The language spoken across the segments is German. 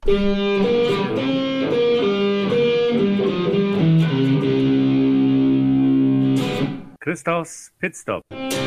Christophs Pitstop.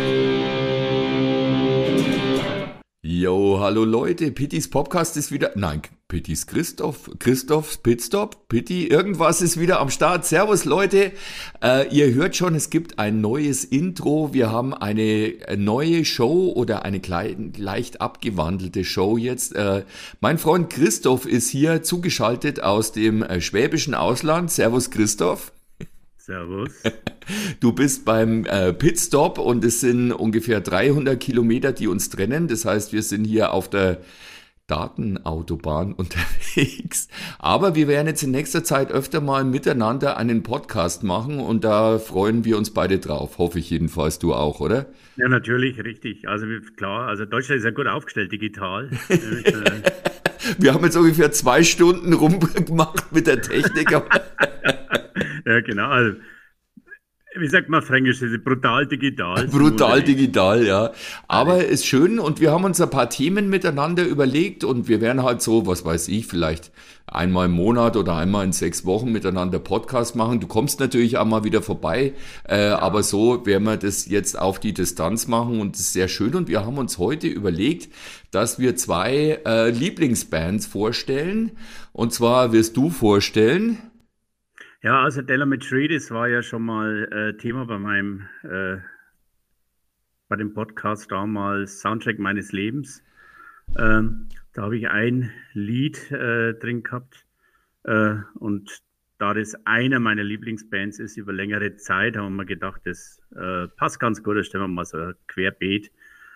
Jo, hallo Leute, Pittys Podcast ist wieder, nein, Christophs Pitstop, Pitti, irgendwas ist wieder am Start. Servus Leute, ihr hört schon, es gibt ein neues Intro, wir haben eine neue Show oder eine leicht abgewandelte Show jetzt. Mein Freund Christoph ist hier zugeschaltet aus dem schwäbischen Ausland. Servus Christoph. Servus. Du bist beim Pitstop und es sind ungefähr 300 Kilometer, die uns trennen. Das heißt, wir sind hier auf der Datenautobahn unterwegs. Aber wir werden jetzt in nächster Zeit öfter mal miteinander einen Podcast machen und da freuen wir uns beide drauf. Hoffe ich jedenfalls, du auch, oder? Ja, natürlich, richtig. Also klar, also Deutschland ist ja gut aufgestellt digital. Wir haben jetzt ungefähr 2 Stunden rumgemacht mit der Technik. Ja, genau. Also, wie sagt man Fränkisch? Das ist brutal digital. Brutal digital, ja. Aber ist schön und wir haben uns ein paar Themen miteinander überlegt und wir werden halt so, was weiß ich, vielleicht einmal im Monat oder einmal in 6 Wochen miteinander Podcast machen. Du kommst natürlich auch mal wieder vorbei, aber so werden wir das jetzt auf die Distanz machen und das ist sehr schön. Und wir haben uns heute überlegt, dass wir 2 Lieblingsbands vorstellen. Und zwar wirst du vorstellen. Ja, also Telemetry, das war ja schon mal Thema bei dem Podcast damals, Soundtrack meines Lebens. Da habe ich ein Lied drin gehabt und da das einer meiner Lieblingsbands ist über längere Zeit, haben wir gedacht, das passt ganz gut, da stellen wir mal so ein Querbeet.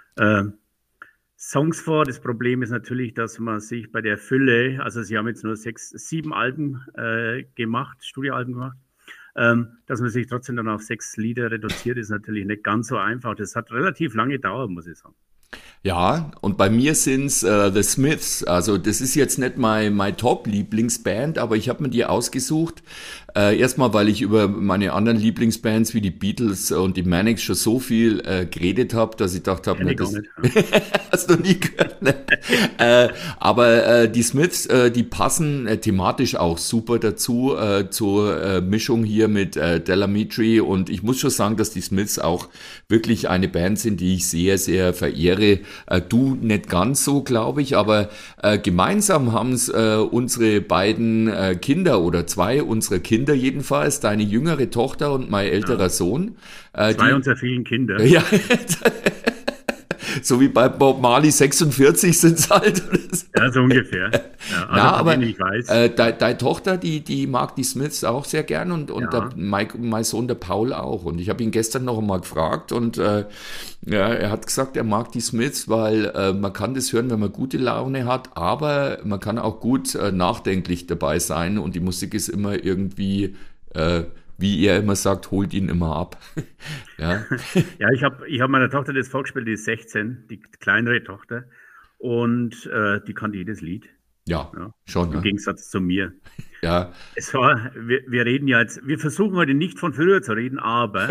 Songs vor. Das Problem ist natürlich, dass man sich bei der Fülle, also sie haben jetzt nur 7 Alben gemacht, Studioalben gemacht, dass man sich trotzdem dann auf 6 Lieder reduziert, ist natürlich nicht ganz so einfach. Das hat relativ lange gedauert, muss ich sagen. Ja, und bei mir sind's The Smiths. Also das ist jetzt nicht meine Top-Lieblingsband, aber ich habe mir die ausgesucht. Erstmal, weil ich über meine anderen Lieblingsbands wie die Beatles und die Manics schon so viel geredet habe, dass ich gedacht habe, das hast du nie gehört. Ne? Aber die Smiths, die passen thematisch auch super dazu, zur Mischung hier mit Telemetry. Und ich muss schon sagen, dass die Smiths auch wirklich eine Band sind, die ich sehr, sehr verehre. Du nicht ganz so, glaube ich, aber gemeinsam haben es unsere beiden Kinder oder 2 unserer Kinder jedenfalls, deine jüngere Tochter und mein älterer Sohn. 2 unserer vielen Kinder. Ja, so wie bei Bob Marley 46 sind es halt. Ja, so ungefähr. Ja, also aber ich weiß. Deine Tochter, die mag die Smiths auch sehr gern und mein Sohn, der Paul auch. Und ich habe ihn gestern noch einmal gefragt und er hat gesagt, er mag die Smiths, weil man kann das hören, wenn man gute Laune hat, aber man kann auch gut nachdenklich dabei sein und die Musik ist immer irgendwie wie er immer sagt, holt ihn immer ab. Ja, ja, ich hab meiner Tochter das vorgespielt, die ist 16, die kleinere Tochter. Und die kannte jedes Lied. Ja, schon. Im Gegensatz zu mir. Ja. Wir reden ja jetzt, wir versuchen heute nicht von früher zu reden, aber,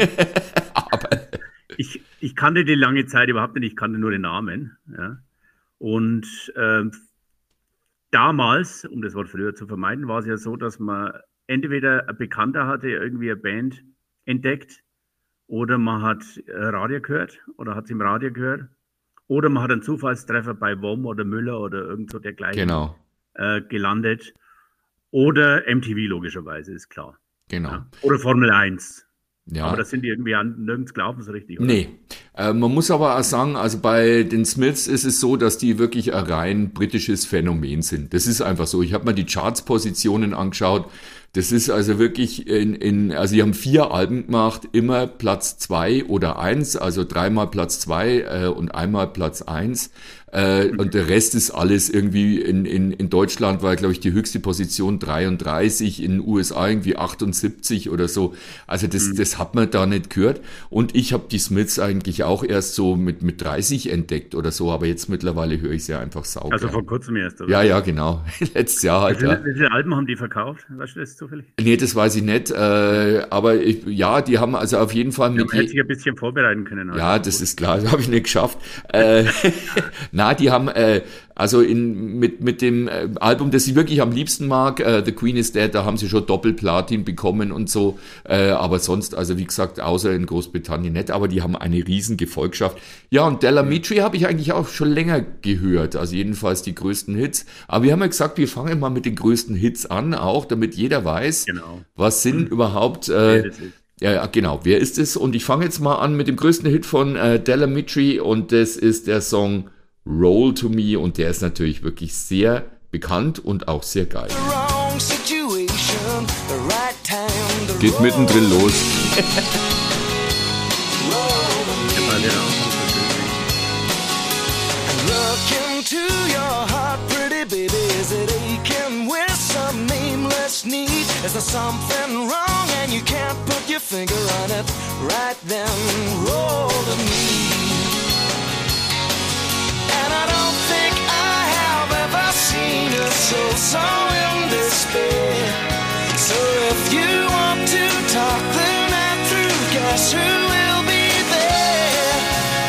ich kannte die lange Zeit überhaupt nicht, ich kannte nur den Namen. Ja. Und damals, um das Wort früher zu vermeiden, war es ja so, dass man entweder ein Bekannter hatte irgendwie eine Band entdeckt oder man hat Radio gehört oder hat es im Radio gehört oder man hat einen Zufallstreffer bei WOM oder Müller oder irgend so dergleichen gelandet oder MTV logischerweise, ist klar. Genau. Ja. Oder Formel 1. Ja. Aber das sind die irgendwie nirgends gelaufen so richtig, oder? Nee. Man muss aber auch sagen, also bei den Smiths ist es so, dass die wirklich ein rein britisches Phänomen sind. Das ist einfach so. Ich habe mir die Charts-Positionen angeschaut. Das ist also wirklich also die haben 4 Alben gemacht, immer Platz 2 oder 1, also 3-mal Platz 2 und einmal Platz 1. Und der Rest ist alles irgendwie in Deutschland war, glaube ich, die höchste Position 33, in den USA irgendwie 78 oder so. Also das hat man da nicht gehört. Und ich habe die Smiths eigentlich auch erst so mit 30 entdeckt oder so, aber jetzt mittlerweile höre ich sie einfach sauber. Also vor kurzem erst, oder? Ja, genau. Letztes Jahr halt. Wie viele Alben haben die verkauft? Weißt du das zufällig? Nee, das weiß ich nicht. Aber die haben also auf jeden Fall Man hätte sich ein bisschen vorbereiten können. Ja, das ist klar, das habe ich nicht geschafft. Na, die haben, also mit dem Album, das ich wirklich am liebsten mag, The Queen is Dead, da haben sie schon Doppelplatin bekommen und so, aber sonst, also wie gesagt, außer in Großbritannien nicht, aber die haben eine riesen Gefolgschaft. Ja, und Della Mitri habe ich eigentlich auch schon länger gehört, also jedenfalls die größten Hits, aber wir haben ja gesagt, wir fangen mal mit den größten Hits an, auch damit jeder weiß, Genau. was sind überhaupt, Wer das ist. ja, genau, wer ist es? Und ich fange jetzt mal an mit dem größten Hit von Della Mitri und das ist der Song Roll to Me und der ist natürlich wirklich sehr bekannt und auch sehr geil. Geht mittendrin los. Ja, weil der auch so schön Look into your heart, pretty baby. Is it aching with some nameless need? Is there something wrong and you can't put your finger on it? Right then, roll to me. And I don't think I have ever seen a soul so in despair. So if you want to talk the night through, guess who will be there?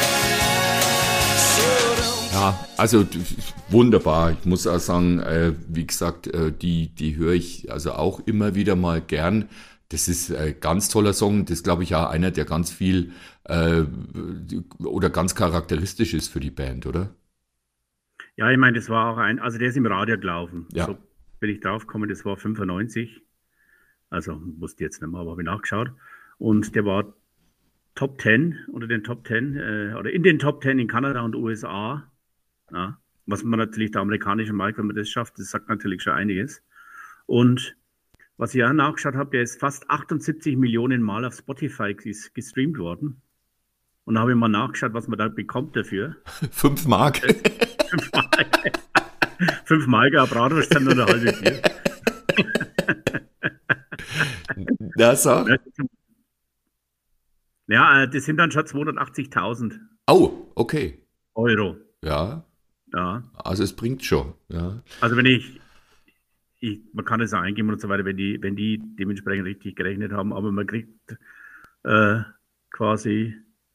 So don't Ja, also wunderbar. Ich muss auch sagen, wie gesagt, die höre ich also auch immer wieder mal gern. Das ist ein ganz toller Song. Das ist, glaube ich, auch einer, der ganz viel oder ganz charakteristisch ist für die Band, oder? Ja, ich meine, das war auch also der ist im Radio gelaufen. Ja. So bin ich draufgekommen, das war 95. Also wusste jetzt nicht mehr, aber habe ich nachgeschaut. Und der war Top 10 unter den Top 10 oder in den Top 10 in Kanada und USA. Ja, was man natürlich, der amerikanische Markt, wenn man das schafft, das sagt natürlich schon einiges. Und was ich auch nachgeschaut habe, der ist fast 78 Millionen Mal auf Spotify gestreamt worden. Und da habe ich mal nachgeschaut, was man da bekommt dafür. 5 Mark. 5 Mark, eine Bratwurst sind nur eine halbe Bier. Das auch. Ja, das sind dann schon 280.000 Oh, okay. Euro. Ja, Ja, also es bringt schon. Ja. also man kann es auch eingeben und so weiter, wenn die dementsprechend richtig gerechnet haben, aber man kriegt quasi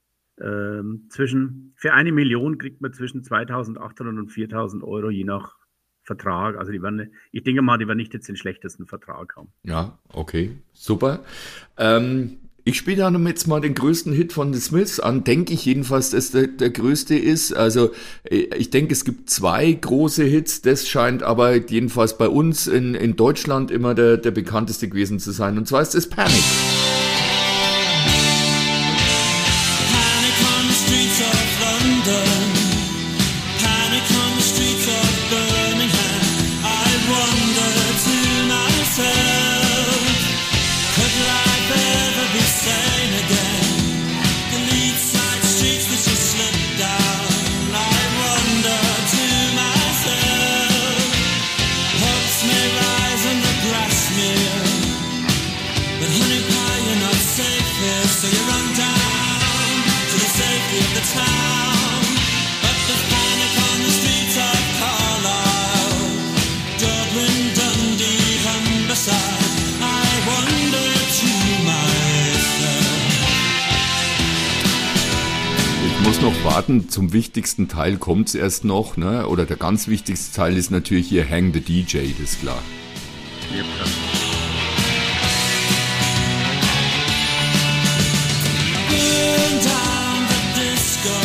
für 1 Million kriegt man zwischen 2.800 und 4.000 Euro je nach Vertrag. Also ich denke mal, die werden nicht jetzt den schlechtesten Vertrag haben. Ja, okay, super. Ich spiele dann jetzt mal den größten Hit von The Smiths an, denke ich jedenfalls, dass der größte ist. Also ich denke, es gibt 2 große Hits, das scheint aber jedenfalls bei uns in Deutschland immer der bekannteste gewesen zu sein. Und zwar ist es Panic. Panic on the streets of London. Panic on the streets of Birmingham. I wonder to myself, could life ever be sane again? The lead side streets that you slip down. I wonder to myself, hopes may rise and the grass smear. But honey pie, you're not safe here, so you run down to the safety of the town. But there's panic on the streets of Carlisle, Dublin, Dundee, Humberside. I wonder to myself. Ich muss noch warten, zum wichtigsten Teil kommt's erst noch, ne? Oder der ganz wichtigste Teil ist natürlich hier Hang the DJ, das ist klar. Ja, klar. Burn down the disco,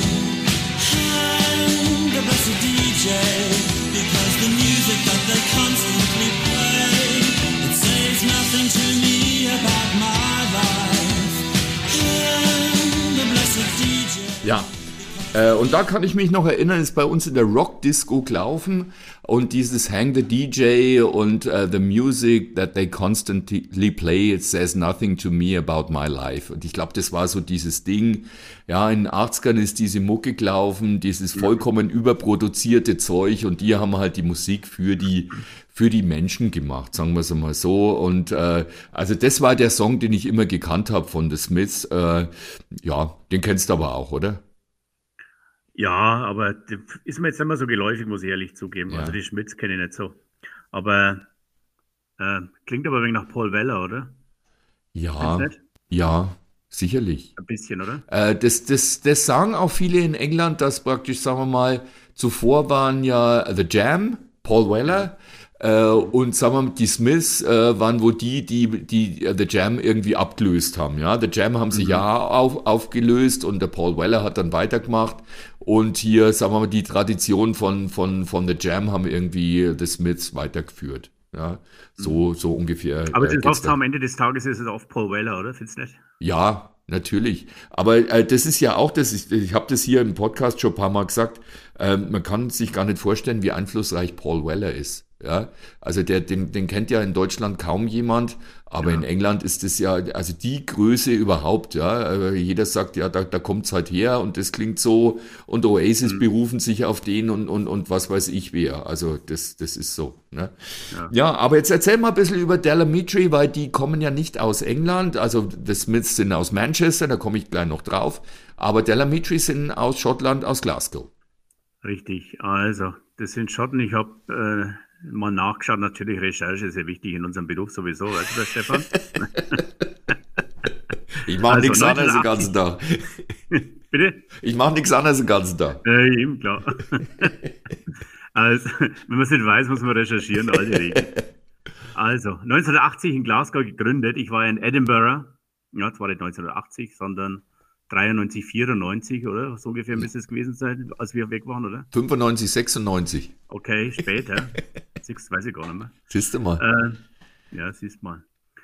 hang the blessed DJ, because the music that they constantly play, it says nothing to me about my life. Hang the blessed DJ. Ja, und da kann ich mich noch erinnern, ist bei uns in der Rock-Disco gelaufen und dieses Hang the DJ und the music that they constantly play, it says nothing to me about my life. Und ich glaube, das war so dieses Ding, ja, in den 80ern ist diese Mucke gelaufen, dieses vollkommen überproduzierte Zeug und die haben halt die Musik für die Menschen gemacht, sagen wir es mal so. Und also das war der Song, den ich immer gekannt habe von The Smiths. Ja, den kennst du aber auch, oder? Ja, aber der ist mir jetzt nicht mehr so geläufig, muss ich ehrlich zugeben. Ja. Also die Schmitz kenne ich nicht so. Aber klingt aber ein wenig nach Paul Weller, oder? Ja, Findest du nicht? ja. sicherlich. Ein bisschen, oder? Das sagen auch viele in England, dass praktisch, sagen wir mal, zuvor waren ja The Jam, Paul Weller, und sagen wir mal, die Smiths waren wo die The Jam irgendwie abgelöst haben. Ja, The Jam haben sich ja aufgelöst und der Paul Weller hat dann weitergemacht. Und hier, sagen wir mal, die Tradition von The Jam haben irgendwie The Smiths weitergeführt. Ja, so ungefähr. Aber das ist geht's oft da. am Ende des Tages ist es oft Paul Weller, oder? Findest du nicht? Ja, natürlich. Aber das ist ja auch, ich habe das hier im Podcast schon ein paar Mal gesagt, man kann sich gar nicht vorstellen, wie einflussreich Paul Weller ist. Ja, also den kennt ja in Deutschland kaum jemand, aber in England ist das ja also die Größe überhaupt. Ja, jeder sagt ja, da kommt's halt her und das klingt so und Oasis berufen sich auf den und was weiß ich wer. Also das ist so. Ne? Ja, aber jetzt erzähl mal ein bisschen über Delamitri, weil die kommen ja nicht aus England. Also The Smiths sind aus Manchester, da komme ich gleich noch drauf. Aber Delamitri sind aus Schottland, aus Glasgow. Richtig, also das sind Schotten. Ich habe mal nachgeschaut, natürlich Recherche ist ja wichtig in unserem Beruf sowieso, weißt du das, Stefan? Ich mache Also nichts anderes den ganzen Tag. Bitte? Ich mache nichts anderes den ganzen Tag. Eben, klar. Also, wenn man es nicht weiß, muss man recherchieren, alte Regeln. Also, 1980 in Glasgow gegründet. Ich war in Edinburgh. Ja, zwar nicht 1980, sondern 93, 94, oder? So ungefähr müsste es gewesen sein, als wir weg waren, oder? 95, 96. Okay, später. Das weiß ich gar nicht mehr. Siehst du mal. Ja, siehst mal.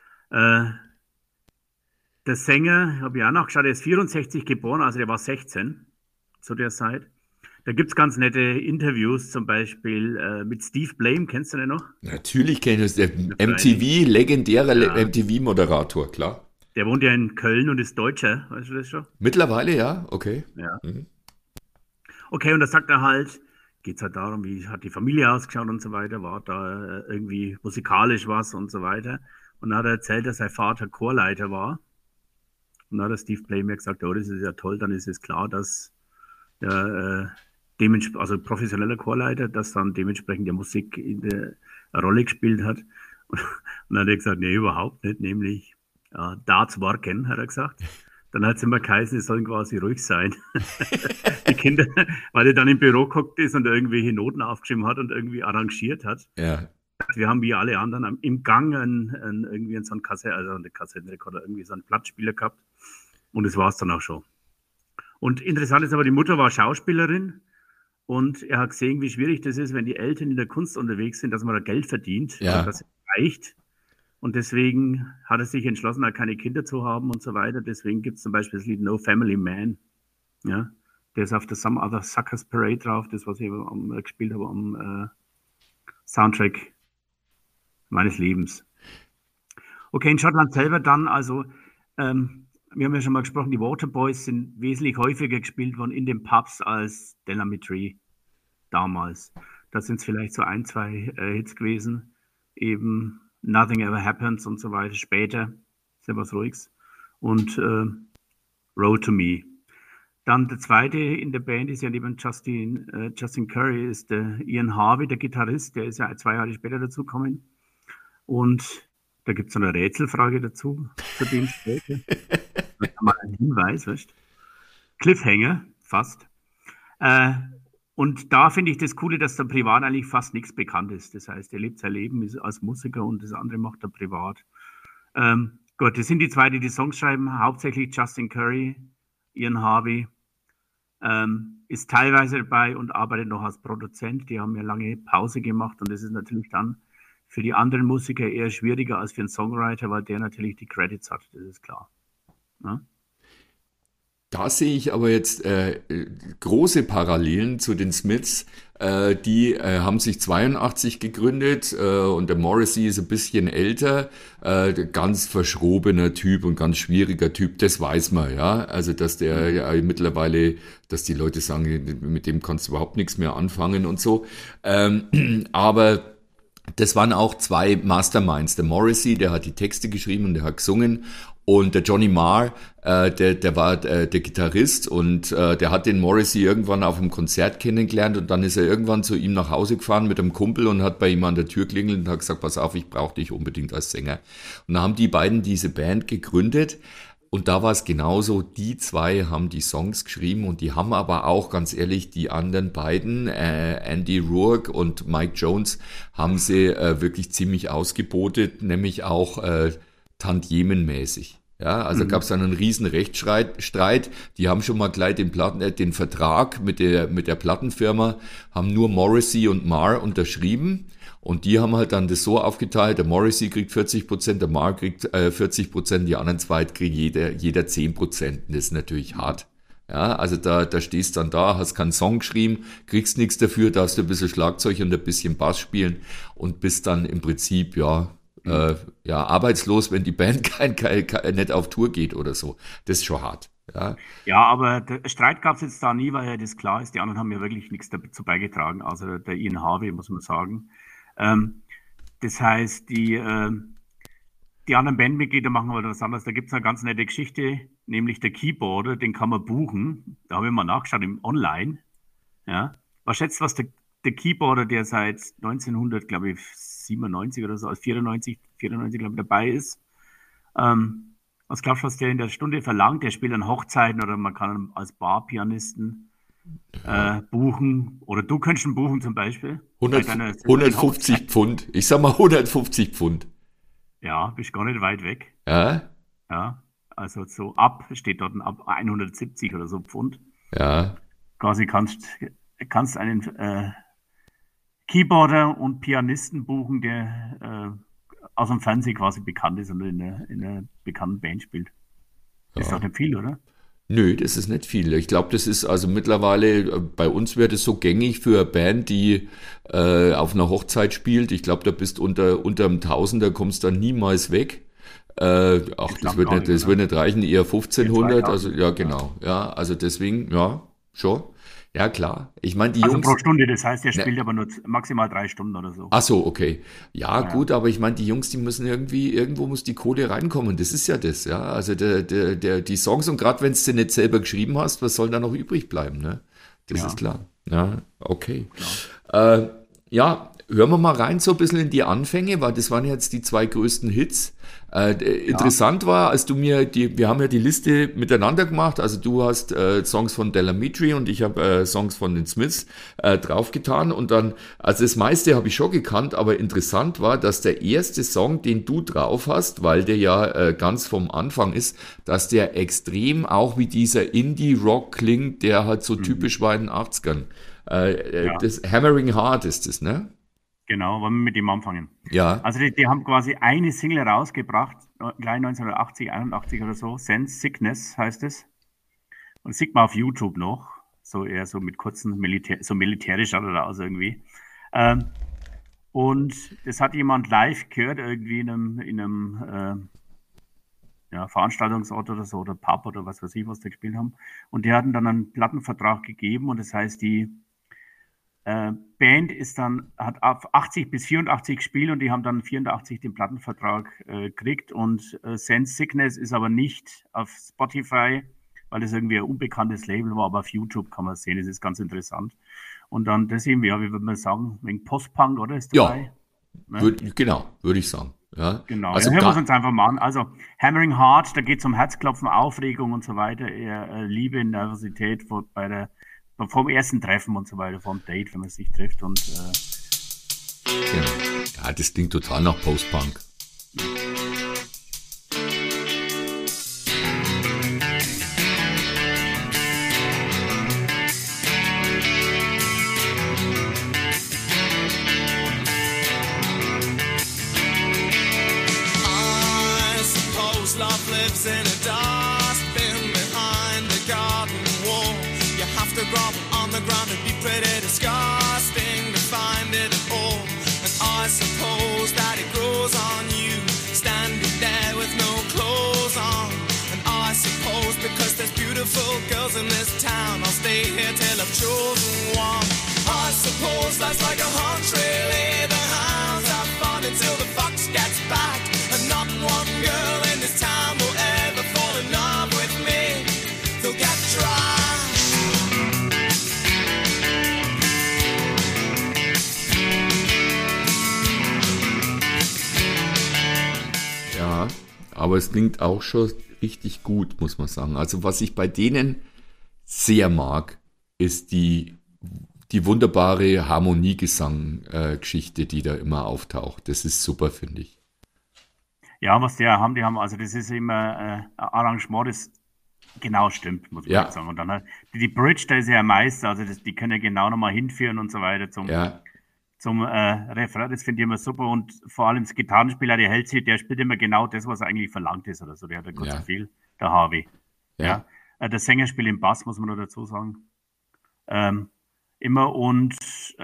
Der Sänger, habe ich auch nachgeschaut, der ist 64 geboren, also der war 16 zu der Zeit. Da gibt es ganz nette Interviews, zum Beispiel mit Steve Blame, kennst du den noch? Natürlich kenne ich das. Der MTV, legendärer MTV-Moderator, klar. Der wohnt ja in Köln und ist Deutscher, weißt du das schon? Mittlerweile, ja, okay. Ja. Okay, und da sagt er halt, geht es halt darum, wie hat die Familie ausgeschaut und so weiter, war da irgendwie musikalisch was und so weiter. Und dann hat er erzählt, dass sein Vater Chorleiter war. Und dann hat der Steve Blame mir gesagt, oh, das ist ja toll, dann ist es klar, dass also professioneller Chorleiter, dass dann dementsprechend der Musik eine Rolle gespielt hat. Und dann hat er gesagt, nee, überhaupt nicht, nämlich Darts worken, hat er gesagt. Dann hat es immer geheißen, es sollen quasi ruhig sein. Die Kinder, weil er dann im Büro geguckt ist und irgendwelche Noten aufgeschrieben hat und irgendwie arrangiert hat. Ja. Wir haben wie alle anderen im Gang irgendwie so eine Kassettenrekorder, irgendwie so einen Plattspieler gehabt. Und das war es dann auch schon. Und interessant ist aber, die Mutter war Schauspielerin und er hat gesehen, wie schwierig das ist, wenn die Eltern in der Kunst unterwegs sind, dass man da Geld verdient, dass es reicht. Und deswegen hat er sich entschlossen, da keine Kinder zu haben und so weiter. Deswegen gibt es zum Beispiel das Lied No Family Man. Ja, der ist auf der Some Other Suckers Parade drauf, das, was ich gespielt habe am Soundtrack meines Lebens. Okay, in Schottland selber dann, also wir haben ja schon mal gesprochen, die Waterboys sind wesentlich häufiger gespielt worden in den Pubs als Delamitri damals. Da sind es vielleicht so 1, 2 Hits gewesen, eben Nothing Ever Happens und so weiter. Später ist ja was Ruhiges. Und Road to Me. Dann der zweite in der Band ist ja neben Justin Curry, ist der Ian Harvey, der Gitarrist. Der ist ja 2 Jahre später dazugekommen. Und da gibt es eine Rätselfrage dazu, zu dem später. Mal ein Hinweis, weißt du? Cliffhanger, fast. Und da finde ich das Coole, dass da privat eigentlich fast nichts bekannt ist. Das heißt, er lebt sein Leben als Musiker und das andere macht er privat. Gut, das sind die zwei, die die Songs schreiben. Hauptsächlich Justin Curry, Ian Harvey. Ist teilweise dabei und arbeitet noch als Produzent. Die haben ja lange Pause gemacht und das ist natürlich dann für die anderen Musiker eher schwieriger als für einen Songwriter, weil der natürlich die Credits hat, das ist klar. Ja? Da sehe ich aber jetzt große Parallelen zu den Smiths. Die haben sich 82 gegründet und der Morrissey ist ein bisschen älter, ganz verschrobener Typ und ganz schwieriger Typ, das weiß man, ja. Also dass der ja mittlerweile, dass die Leute sagen, mit dem kannst du überhaupt nichts mehr anfangen und so. Aber das waren auch 2 Masterminds. Der Morrissey, der hat die Texte geschrieben und der hat gesungen. Und der Johnny Marr, der war der Gitarrist und der hat den Morrissey irgendwann auf einem Konzert kennengelernt und dann ist er irgendwann zu ihm nach Hause gefahren mit einem Kumpel und hat bei ihm an der Tür klingelt und hat gesagt, pass auf, ich brauche dich unbedingt als Sänger. Und dann haben die beiden diese Band gegründet Und da war es genauso, die zwei haben die Songs geschrieben und die haben aber auch, ganz ehrlich, die anderen beiden, Andy Rourke und Mike Jones, haben sie wirklich ziemlich ausgebotet, nämlich auch tantiemenmäßig. Ja, also gab es dann einen riesen Rechtsstreit. Die haben schon mal gleich den Vertrag mit der Plattenfirma, haben nur Morrissey und Marr unterschrieben. Und die haben halt dann das so aufgeteilt, der Morrissey kriegt 40%, der Marr kriegt 40%, die anderen zwei kriegen jeder 10%. Das ist natürlich hart. Ja, also da stehst dann da, hast keinen Song geschrieben, kriegst nichts dafür, darfst du ein bisschen Schlagzeug und ein bisschen Bass spielen und bist dann im Prinzip, arbeitslos, wenn die Band nicht auf Tour geht oder so. Das ist schon hart. Ja, aber der Streit gab es jetzt da nie, weil ja das klar ist, die anderen haben ja wirklich nichts dazu beigetragen, also der Ian Harvey, muss man sagen. Das heißt, die anderen Bandmitglieder machen aber was anderes. Da gibt es eine ganz nette Geschichte, nämlich der Keyboarder, den kann man buchen. Da habe ich mal nachgeschaut im Online. Ja. Was schätzt, was der Keyboarder, der seit 1900, glaube ich, 97 oder so, als 94, glaube ich, dabei ist. Was glaubst du, was der in der Stunde verlangt? Der spielt an Hochzeiten oder man kann ihn als Barpianisten buchen. Oder du könntest ihn buchen zum Beispiel. 150 Pfund. Ich sag mal 150 Pfund. Ja, bist gar nicht weit weg. Ja? Ja, also so steht dort ab 170 oder so Pfund. Ja. Quasi kannst einen Keyboarder und Pianisten buchen, der aus dem Fernsehen quasi bekannt ist und in einer bekannten Band spielt. Das ist doch nicht viel, oder? Nö, das ist nicht viel. Ich glaube, das ist also mittlerweile, bei uns wäre das so gängig für eine Band, die auf einer Hochzeit spielt. Ich glaube, da bist unter einem Tausender, kommst dann niemals weg. Das wird nicht reichen, eher 1500. Also ja, genau. Ja, also deswegen, ja, schon. Ja, klar. Ich meine, die Jungs... Also pro Stunde, das heißt, er spielt aber nur maximal 3 Stunden oder so. Ach so, okay. Ja, gut, aber ich meine, die Jungs, die müssen irgendwo muss die Kohle reinkommen. Das ist ja das, ja. Also die Songs, und gerade wenn du sie nicht selber geschrieben hast, was soll da noch übrig bleiben, ne? Das ist klar. Ja, okay. Hören wir mal rein so ein bisschen in die Anfänge, weil das waren jetzt die 2 größten Hits. Interessant war, als wir haben ja die Liste miteinander gemacht, also du hast Songs von Del Amitri und ich habe Songs von den Smiths draufgetan und dann, also das meiste habe ich schon gekannt, aber interessant war, dass der erste Song, den du drauf hast, weil der ja ganz vom Anfang ist, dass der extrem auch wie dieser Indie-Rock klingt, der halt so typisch war in den 80ern. Das Hammering Heart ist das, ne? Genau, wollen wir mit dem anfangen. Ja. Also die haben quasi eine Single rausgebracht, gleich 1980, 81 oder so, Sense Sickness heißt es. Und das sieht man auf YouTube noch, so eher so mit kurzen militärisch schaut er da aus irgendwie. Und das hat jemand live gehört, irgendwie in einem Veranstaltungsort oder so, oder Pub oder was weiß ich, was die gespielt haben. Und die hatten dann einen Plattenvertrag gegeben und das heißt, die Band hat auf 80 bis 84 gespielt und die haben dann 84 den Plattenvertrag gekriegt und Sense Sickness ist aber nicht auf Spotify, weil das irgendwie ein unbekanntes Label war, aber auf YouTube kann man sehen, das ist ganz interessant. Und dann das eben, wie würde man sagen, wegen Post-Punk, oder? Ist dabei? Ja, würde ich sagen. Ja. Genau, also hören wir es uns einfach mal an. Also Hammering Heart, da geht es um Herzklopfen, Aufregung und so weiter, eher Liebe, Nervosität vom ersten Treffen und so weiter, vom Date, wenn man sich trifft und genau. Ja, das klingt total nach Post-Punk. I suppose love lives in a dustbin behind the garden wall. You have to grovel on the ground and be pretty disgusting to find it at all. And I suppose that it grows on you, standing there with no clothes on. And I suppose because there's beautiful girls in this town, I'll stay here till I've chosen one. I suppose life's like a hunt, really. The hounds have fun until the fox gets back. And not one girl in this town will ever fall in love with me. They'll get dry. Ja, aber es klingt auch schon richtig gut, muss man sagen. Also was ich bei denen sehr mag, ist die wunderbare Harmoniegesang-Geschichte, die da immer auftaucht. Das ist super, finde ich. Ja, was die haben, also das ist immer ein Arrangement, das genau stimmt, muss man Ja. jetzt sagen. Und dann halt, die Bridge, da ist ja ein Meister, also die können ja genau nochmal hinführen und so weiter zum Refrain, das finde ich immer super. Und vor allem das Gitarrenspieler, der spielt immer genau das, was eigentlich verlangt ist oder so. Der hat ja kurz Ja. so viel, der Harvey. Ja. Der Sänger spielt im Bass, muss man noch dazu sagen. Immer und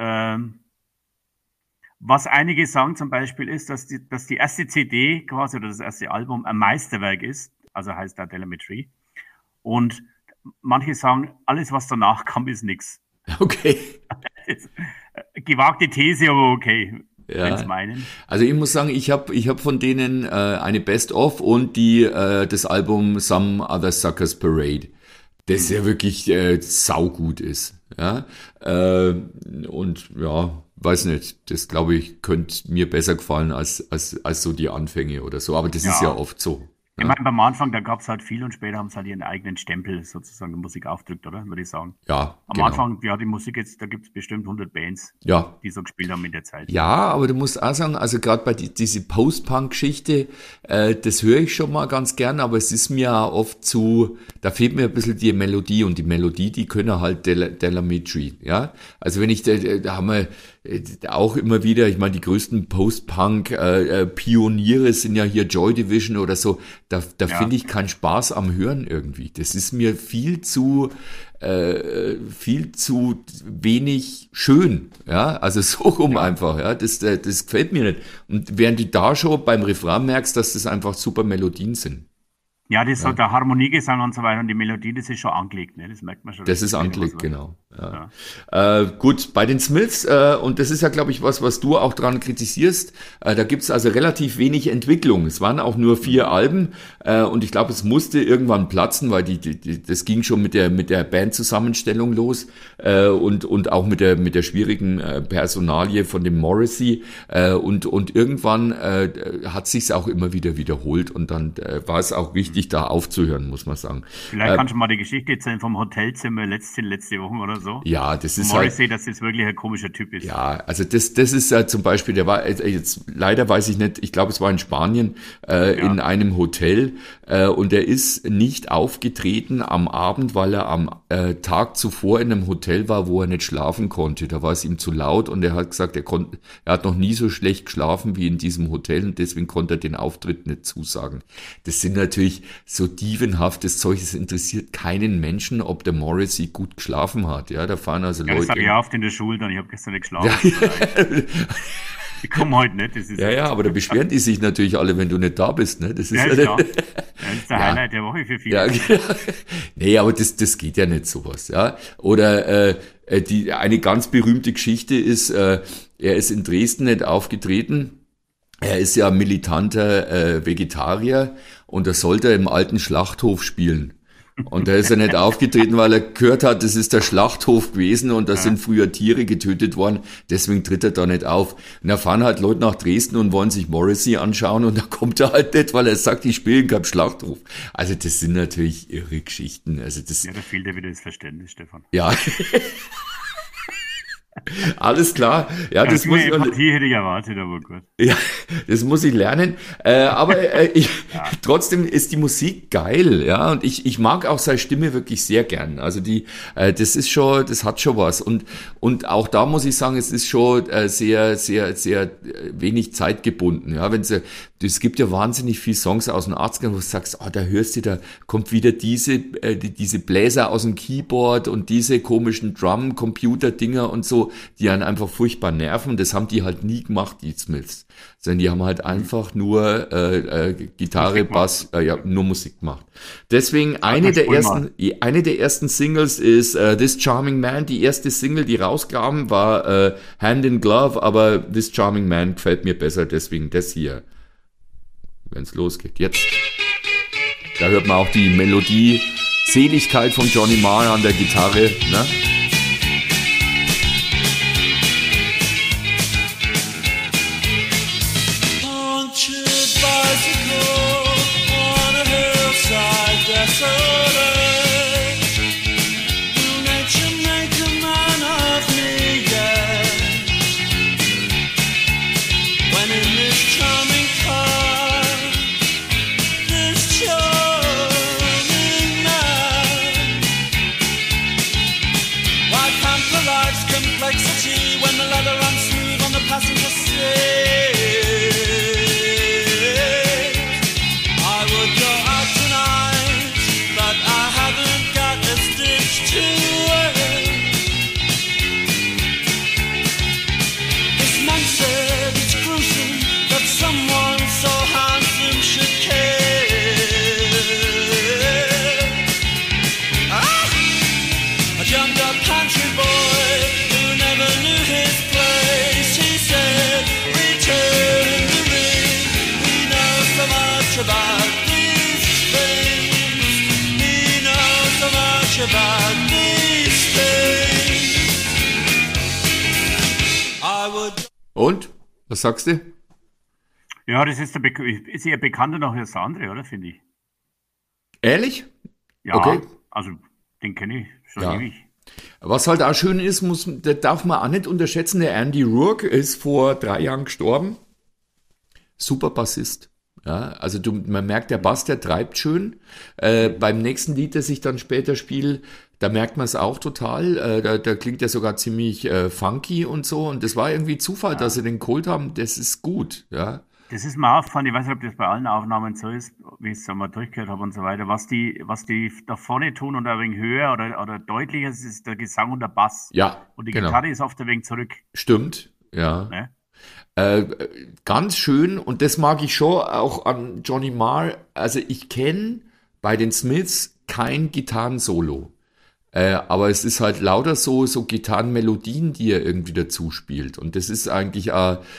was einige sagen zum Beispiel ist, dass die erste CD quasi oder das erste Album ein Meisterwerk ist, also heißt da Telemetry. Und manche sagen, alles was danach kam, ist nix. Okay. Gewagte These, aber okay, Ja. wenn es meinen. Also ich muss sagen, ich hab von denen eine Best-of und das Album Some Other Suckers Parade, das ja wirklich saugut ist. Ja? Und ja, weiß nicht, das glaube ich, könnte mir besser gefallen als so die Anfänge oder so, aber das ist ja oft so. Ich meine, beim Anfang, da gab es halt viel und später haben sie halt ihren eigenen Stempel sozusagen der Musik aufgedrückt, oder? Würde ich sagen. Ja, Am genau. Anfang, ja, die Musik jetzt, da gibt es bestimmt 100 Bands, Ja. die so gespielt haben in der Zeit. Ja, aber du musst auch sagen, also gerade bei diese Post-Punk-Geschichte, das höre ich schon mal ganz gern, aber es ist mir auch oft da fehlt mir ein bisschen die Melodie und die Melodie, die können halt Telemetry, ja. Also wenn ich, da haben wir auch immer wieder, ich meine, die größten Post-Punk-Pioniere sind ja hier Joy Division oder so, da finde ich keinen Spaß am Hören irgendwie. Das ist mir viel zu wenig schön, ja, also so rum einfach, ja, das gefällt mir nicht. Und während du da schon beim Refrain merkst, dass das einfach super Melodien sind. Ja, das hat der Harmoniegesang und so weiter und die Melodie, das ist schon angelegt, ne? Das merkt man schon. Das ist angelegt, genau. Ja. Gut, bei den Smiths, und das ist ja, glaube ich, was du auch dran kritisierst, da gibt's also relativ wenig Entwicklung. Es waren auch nur 4 Alben, und ich glaube, es musste irgendwann platzen, weil das ging schon mit der Bandzusammenstellung los, und auch mit der schwierigen Personalie von dem Morrissey, und irgendwann hat sich's auch immer wieder wiederholt und dann war es auch wichtig, da aufzuhören, muss man sagen. Vielleicht kannst du mal die Geschichte erzählen vom Hotelzimmer letzte Woche oder so. Ja, das ist Morrissey, dass das wirklich ein komischer Typ ist. Ja, also das ist zum Beispiel, der war jetzt leider weiß ich nicht, ich glaube es war in Spanien in einem Hotel, und er ist nicht aufgetreten am Abend, weil er am Tag zuvor in einem Hotel war, wo er nicht schlafen konnte. Da war es ihm zu laut und er hat gesagt, er hat noch nie so schlecht geschlafen wie in diesem Hotel und deswegen konnte er den Auftritt nicht zusagen. Das sind natürlich so dievenhaftes Zeug, es interessiert keinen Menschen, ob der Morrissey gut geschlafen hat. Ja, da fahren also Ja, Leute. das sage ich oft in der Schule dann, ich habe gestern nicht geschlafen. Ich komme heute nicht. Das ist Ja, aber da beschweren die sich natürlich alle, wenn du nicht da bist. Ne? Das ist Ja, ja, ist klar. Das ist der Highlight der Woche für viele. Ja, nee, aber das geht ja nicht sowas. Ja? Oder eine ganz berühmte Geschichte ist, er ist in Dresden nicht aufgetreten. Er ist ja militanter Vegetarier und da sollte er im alten Schlachthof spielen. Und da ist er nicht aufgetreten, weil er gehört hat, das ist der Schlachthof gewesen und da sind früher Tiere getötet worden, deswegen tritt er da nicht auf. Und da fahren halt Leute nach Dresden und wollen sich Morrissey anschauen und da kommt er halt nicht, weil er sagt, ich spiele keinen Schlachthof. Also das sind natürlich irre Geschichten. Also das, Ja, da fehlt ja wieder das Verständnis, Stefan. ja. Alles klar. Ja, das muss ich. Empathie hätte ich erwartet, aber gut. Ja, das muss ich lernen. Aber trotzdem ist die Musik geil, ja. Und ich mag auch seine Stimme wirklich sehr gern. Also das hat schon was. Und auch da muss ich sagen, es ist schon sehr, sehr, sehr wenig zeitgebunden. Ja, es gibt ja wahnsinnig viele Songs aus den 80ern, wo du sagst, da hörst du, da kommt wieder diese Bläser aus dem Keyboard und diese komischen Drum-Computer-Dinger und so, die einen einfach furchtbar nerven. Das haben die halt nie gemacht, die Smiths. Sondern die haben halt einfach nur Gitarre, Bass, nur Musik gemacht. Deswegen eine der ersten Singles ist This Charming Man. Die erste Single, die rauskam, war Hand in Glove, aber This Charming Man gefällt mir besser, deswegen das hier. Wenn es losgeht. Jetzt. Da hört man auch die Melodie, Seligkeit von Johnny Marr an der Gitarre, ne? Punctured bicycle on a hillside. Und? Was sagst du? Ja, das ist, ist eher bekannter noch als der andere, oder, finde ich. Ehrlich? Ja, Okay. also den kenne ich schon Ja. ewig. Was halt auch schön ist, das darf man auch nicht unterschätzen, der Andy Rourke ist vor 3 Jahren gestorben. Super Bassist. Ja, also man merkt, der Bass, der treibt schön. Beim nächsten Lied, das ich dann später spiele, da merkt man es auch total. Da klingt er sogar ziemlich funky und so. Und das war irgendwie Zufall, dass sie den geholt haben. Das ist gut. Ja, Das ist mir aufgefallen, ich weiß nicht, ob das bei allen Aufnahmen so ist, wie ich es einmal durchgehört habe und so weiter. Was die da vorne tun und ein wenig höher oder deutlicher, das ist der Gesang und der Bass. ja, Und die genau. Gitarre ist oft ein wenig zurück. Stimmt. Ja. Ne? Ganz schön, und das mag ich schon auch an Johnny Marr. Also ich kenne bei den Smiths kein Gitarrensolo. Aber es ist halt lauter so Gitarrenmelodien, die er irgendwie dazu spielt. Und das ist eigentlich,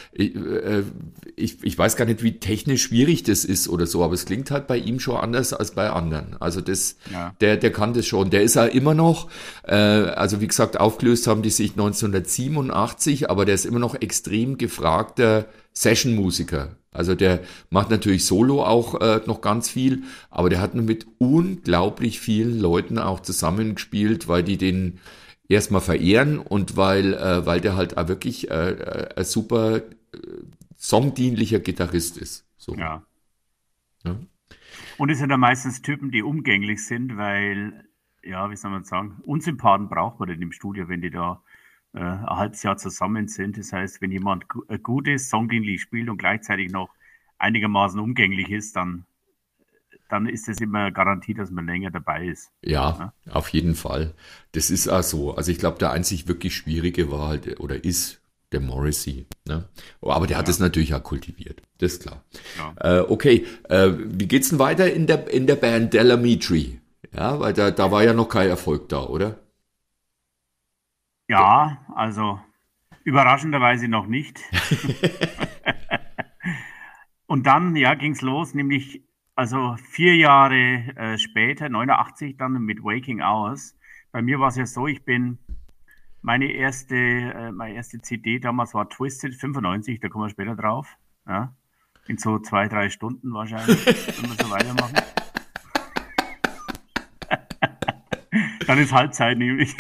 ich weiß gar nicht, wie technisch schwierig das ist oder so, aber es klingt halt bei ihm schon anders als bei anderen. Also Ja. der kann das schon. Der ist ja immer noch, also wie gesagt, aufgelöst haben die sich 1987, aber der ist immer noch extrem gefragter Session-Musiker. Also der macht natürlich Solo auch noch ganz viel, aber der hat nur mit unglaublich vielen Leuten auch zusammengespielt, weil die den erstmal verehren und weil der halt auch wirklich ein super songdienlicher Gitarrist ist. So. Ja. Ja. Und es sind ja meistens Typen, die umgänglich sind, weil, ja, wie soll man sagen, Unsympathen braucht man denn im Studio, wenn die da ein halbes Jahr zusammen sind. Das heißt, wenn jemand gut ist, songdienlich spielt und gleichzeitig noch einigermaßen umgänglich ist, dann ist es immer Garantie, dass man länger dabei ist. Ja, auf jeden Fall. Das ist auch so. Also ich glaube, der einzig wirklich Schwierige war halt, oder ist der Morrissey. Ne? Aber der hat es natürlich auch kultiviert. Das ist klar. Ja. Okay, wie geht's denn weiter in der Band Delamitri? Ja, weil da war ja noch kein Erfolg da, oder? Ja, also überraschenderweise noch nicht. Und dann, ja, ging's los, nämlich also 4 Jahre später, 89 dann mit Waking Hours. Bei mir war es ja so, meine erste CD damals war Twisted 95, da kommen wir später drauf. Ja, in so 2, 3 Stunden wahrscheinlich, wenn wir so weitermachen. Dann ist Halbzeit nämlich.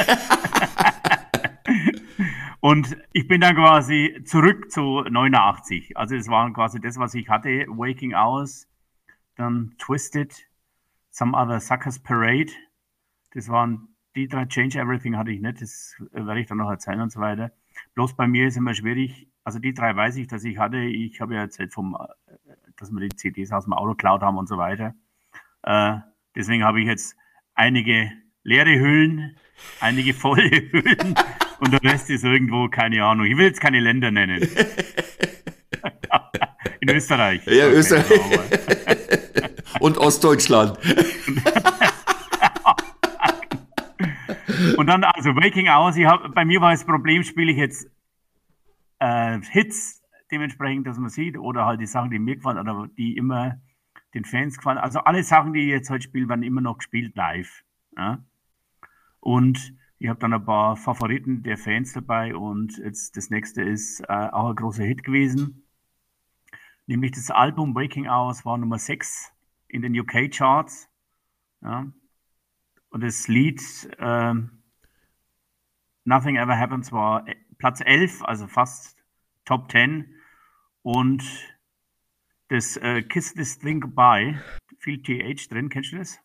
Und ich bin dann quasi zurück zu 89. Also es waren quasi das, was ich hatte, Waking Hours, dann Twisted, Some Other Suckers Parade. Das waren die 3, Change Everything hatte ich nicht, das werde ich dann noch erzählen und so weiter. Bloß bei mir ist immer schwierig, also die 3 weiß ich, dass ich hatte. Ich habe ja erzählt, dass wir die CDs aus dem Auto geklaut haben und so weiter. Deswegen habe ich jetzt einige leere Hüllen, einige volle Hüllen und der Rest ist irgendwo, keine Ahnung. Ich will jetzt keine Länder nennen. In Österreich. Ja, Okay, Österreich. Und Ostdeutschland. Und dann, also Waking Hours, bei mir war das Problem, spiele ich jetzt Hits dementsprechend, dass man sieht, oder halt die Sachen, die mir gefallen, oder die immer den Fans gefallen. Also alle Sachen, die ich jetzt heute spiele, werden immer noch gespielt live. Ja? Und ich habe dann ein paar Favoriten der Fans dabei und jetzt das nächste ist auch ein großer Hit gewesen. Nämlich das Album Waking Hours war Nummer 6 in den UK-Charts. Ja? Und das Lied Nothing Ever Happens war Platz 11, also fast Top 10. Und das Kiss This Thing Goodbye, viel TH drin, kennst du das?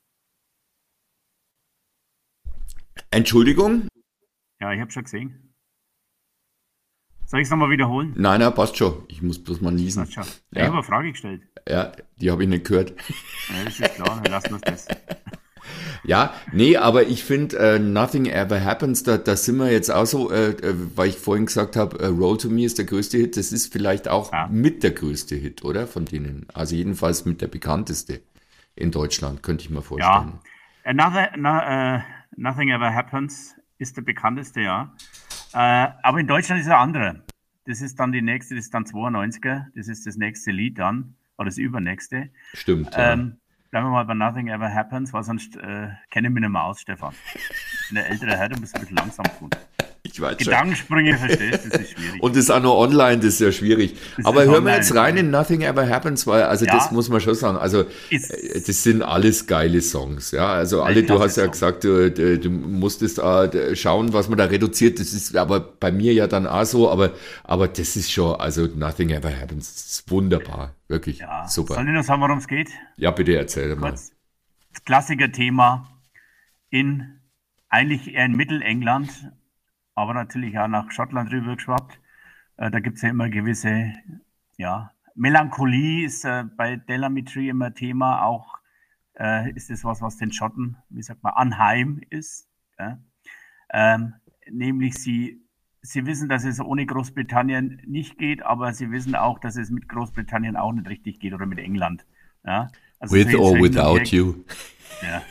Entschuldigung? Ja, ich habe schon gesehen. Soll ich es nochmal wiederholen? Nein, passt schon. Ich muss bloß mal niesen. Passt schon. Ja. Ich habe eine Frage gestellt. Ja, die habe ich nicht gehört. Ja, das ist klar, dann lassen wir das. Ja, nee, aber ich finde, Nothing Ever Happens, da sind wir jetzt auch so, weil ich vorhin gesagt habe, Roll to Me ist der größte Hit, das ist vielleicht auch mit der größte Hit, oder? Von denen. Also jedenfalls mit der bekannteste in Deutschland, könnte ich mir vorstellen. Ja, Nothing Ever Happens ist der bekannteste, ja. Aber in Deutschland ist er andere. Das ist dann die nächste, das ist dann 92er, das ist das nächste Lied dann, oder das übernächste. Stimmt, ja. Bleiben wir mal bei Nothing Ever Happens, weil sonst kennen wir nicht mehr aus, Stefan. Ich bin der ältere Herr, du musst ein bisschen langsam tun. Ich weiß schon. Gedankensprünge, verstehst du, das ist schwierig. Und das ist auch noch online, das ist ja schwierig. Das Aber ist hören wir online, jetzt rein ja. in Nothing Ever Happens, weil, also Ja. das muss man schon sagen, also Ist- das sind alles geile Songs, ja, also alle, du hast ja gesagt, du musstest schauen, was man da reduziert, das ist aber bei mir ja dann auch so, aber das ist schon, also Nothing Ever Happens, das ist wunderbar, wirklich Ja. super. Soll ich noch sagen, worum es geht? Ja, bitte erzähl mal. Kurz. Das Klassiker-Thema eigentlich eher in Mittelengland, aber natürlich auch nach Schottland rüber geschwappt. Da gibt es ja immer gewisse, Melancholie ist bei Delamitri immer Thema. Auch ist es was den Schotten, wie sagt man, anheim ist. Ja? Nämlich sie wissen, dass es ohne Großbritannien nicht geht, aber sie wissen auch, dass es mit Großbritannien auch nicht richtig geht oder mit England. Ja? Also With so or jetzt without hin you. und her- Ja.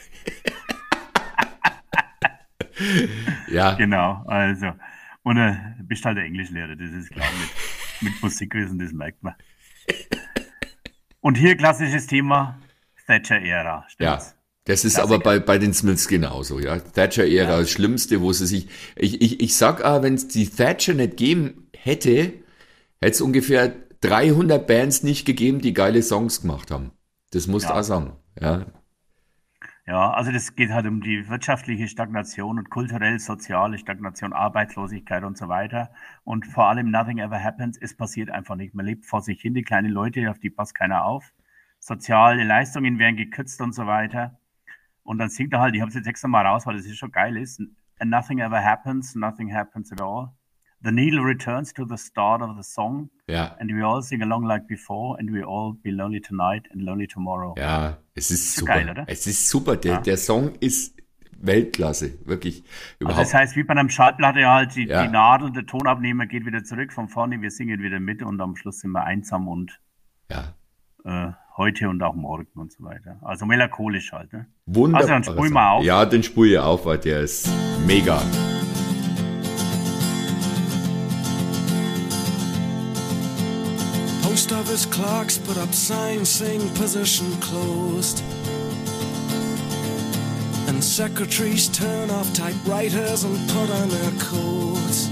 Ja, Genau, also. Und du bist halt der Englischlehrer, das ist klar, mit Musikwissen, das merkt man. Und hier klassisches Thema, Thatcher-Ära, ja. stimmt's? Das ist Klassiker. aber bei den Smiths genauso, ja. Thatcher-Ära, das Schlimmste, wo sie sich, ich sag auch, wenn es die Thatcher nicht gegeben hätte es ungefähr 300 Bands nicht gegeben, die geile Songs gemacht haben. Das musst du Ja. auch sagen, ja. Ja, also das geht halt um die wirtschaftliche Stagnation und kulturell-soziale Stagnation, Arbeitslosigkeit und so weiter. Und vor allem Nothing Ever Happens, es passiert einfach nicht. Man lebt vor sich hin, die kleinen Leute, auf die passt keiner auf. Soziale Leistungen werden gekürzt und so weiter. Und dann singt er halt, ich habe es jetzt extra mal raus, weil das ist schon geil ist. And nothing ever happens, nothing happens at all. The needle returns to the start of the song. Ja, And we all sing along like before. And we all be lonely tonight and lonely tomorrow. ja, es ist so super. geil, oder? Es ist super. Der Song ist Weltklasse, wirklich. Also Überhaupt. das heißt, wie bei einem Schallplatte halt, die Ja. Nadel, der Tonabnehmer geht wieder zurück von vorne, wir singen wieder mit und am Schluss sind wir einsam und Ja, heute und auch morgen und so weiter. Also melancholisch halt. Ne? wunderbar. Also dann spul mal auf. Ja, den spul ich auf, weil der ist mega. Post office clerks put up signs saying position closed. And secretaries turn off typewriters and put on their coats.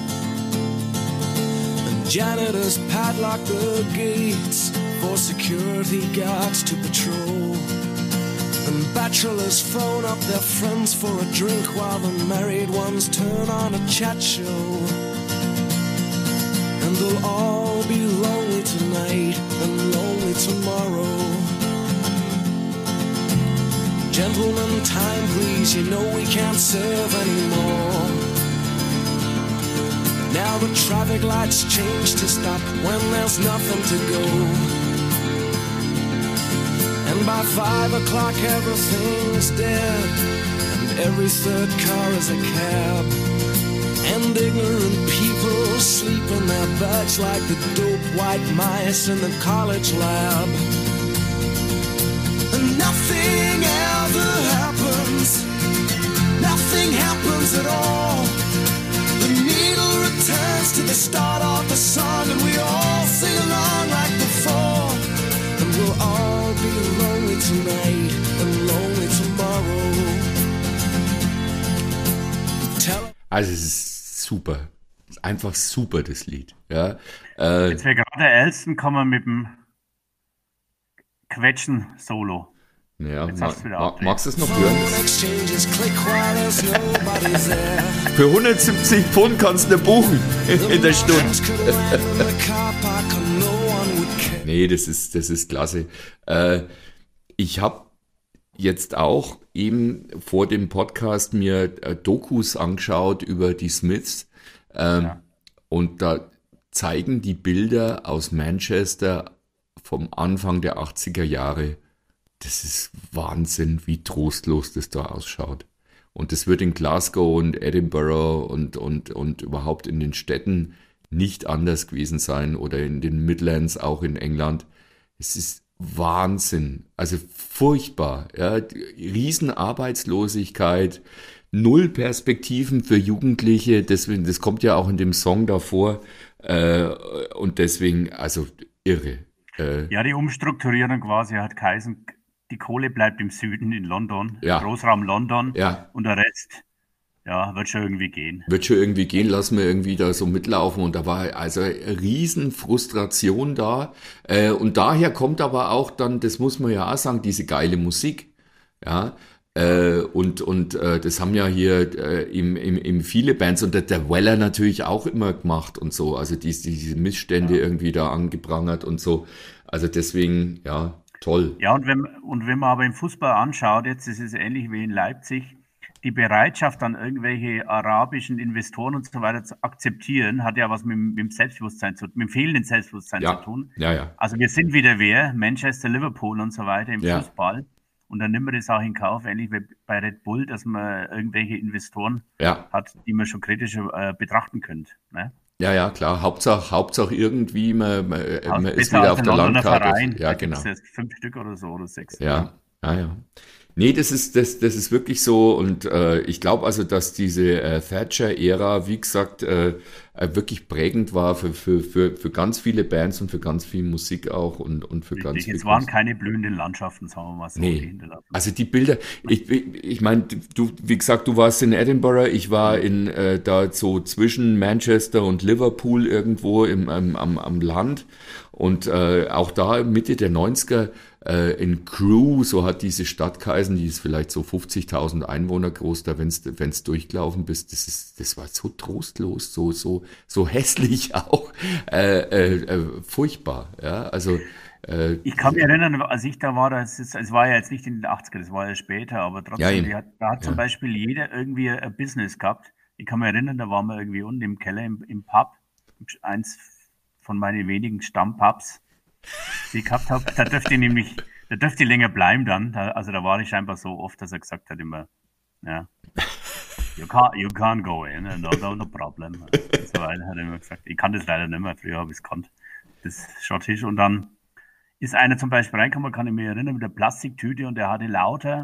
And janitors padlock the gates for security guards to patrol. And bachelors phone up their friends for a drink while the married ones turn on a chat show. And they'll all be lonely tonight and lonely tomorrow. Gentlemen, time please, you know we can't serve anymore. Now the traffic lights change to stop when there's nothing to go. And by 5 o'clock everything's dead, and every third car is a cab. And ignorant people sleep in their beds like the dope white mice in the college lab. And nothing ever happens, nothing happens at all. The needle returns to the start of the song, and we all sing along like before. And we'll all be lonely tonight and lonely tomorrow. Tell Also es ist super. Es ist einfach super, das Lied. Ja, Jetzt wäre gerade der Elston kommen mit dem Quetschen-Solo. ja, Jetzt hast du's wieder abgedreht. magst du es noch hören? phone exchanges click while there's nobody there. Für 170 Pfund kannst du buchen in der Stunde. Friends could land in the car park and no one would care. Nee, das ist klasse. Ich habe jetzt auch eben vor dem Podcast mir Dokus angeschaut über die Smiths. Und da zeigen die Bilder aus Manchester vom Anfang der 80er Jahre. Das ist Wahnsinn, wie trostlos das da ausschaut. Und das wird in Glasgow und Edinburgh und überhaupt in den Städten nicht anders gewesen sein oder in den Midlands, auch in England. Es ist Wahnsinn, also furchtbar. Ja. Riesenarbeitslosigkeit, null Perspektiven für Jugendliche, deswegen, das kommt ja auch in dem Song davor. Und deswegen, also irre. Ja, die Umstrukturierung quasi hat geheißen, die Kohle bleibt im Süden in London, Ja. Großraum London, Ja. und der Rest ja, wird schon irgendwie gehen. Wird schon irgendwie gehen, lassen wir irgendwie da so mitlaufen. Und da war also eine riesen Frustration da. Und daher kommt aber auch dann, das muss man ja auch sagen, diese geile Musik. Ja. Und das haben ja hier im viele Bands und der Weller natürlich auch immer gemacht und so. Also diese Missstände irgendwie da angeprangert und so. Also deswegen, ja, toll. Ja, und wenn man aber im Fußball anschaut, jetzt ist es ähnlich wie in Leipzig, die Bereitschaft, dann irgendwelche arabischen Investoren und so weiter zu akzeptieren, hat ja was mit dem Selbstbewusstsein mit dem fehlenden Selbstbewusstsein Ja, zu tun. ja. Also wir sind wieder wer, Manchester, Liverpool und so weiter im Ja. Fußball. Und dann nimmt man das auch in Kauf, ähnlich wie bei Red Bull, dass man irgendwelche Investoren Ja. hat, die man schon kritisch betrachten könnte. Ne? Ja, klar. Hauptsache irgendwie, man ist Besser wieder als auf ein der Londoner Landkarte. Verein. Ja, Da gibt genau. es jetzt 5 Stück oder so oder 6. Ja. Nee, das ist wirklich so und ich glaube also, dass diese Thatcher-Ära, wie gesagt, wirklich prägend war für ganz viele Bands und für ganz viel Musik auch und für ganz viel Es waren Kunst. keine blühenden Landschaften, sagen wir mal so, die Nee, hinterlassen. also die Bilder, ich meine, du, wie gesagt, du warst in Edinburgh, ich war da so zwischen Manchester und Liverpool irgendwo am Land und auch da Mitte der 90er in Crewe, so hat diese Stadt geheißen, die ist vielleicht so 50.000 Einwohner groß, da wenn's durchgelaufen bist, das war so trostlos, so hässlich auch, furchtbar, ja, also Ich kann mich erinnern, als ich da war, es war ja jetzt nicht in den 80er, das war ja später, aber ja, trotzdem, eben. da hat zum Ja. Beispiel jeder irgendwie ein Business gehabt. Ich kann mich erinnern, da waren wir irgendwie unten im Keller im Pub, eins von meinen wenigen Stammpubs, die ich gehabt habe. Da dürfte ich länger bleiben dann. Also da war ich scheinbar so oft, dass er gesagt hat immer, ja, you can't go in, no problem. Und so weiter hat er immer gesagt. Ich kann das leider nicht mehr, früher habe ich es gekannt, das Schottisch. Und dann ist einer zum Beispiel reingekommen, kann ich mich erinnern, mit der Plastiktüte und der hatte lauter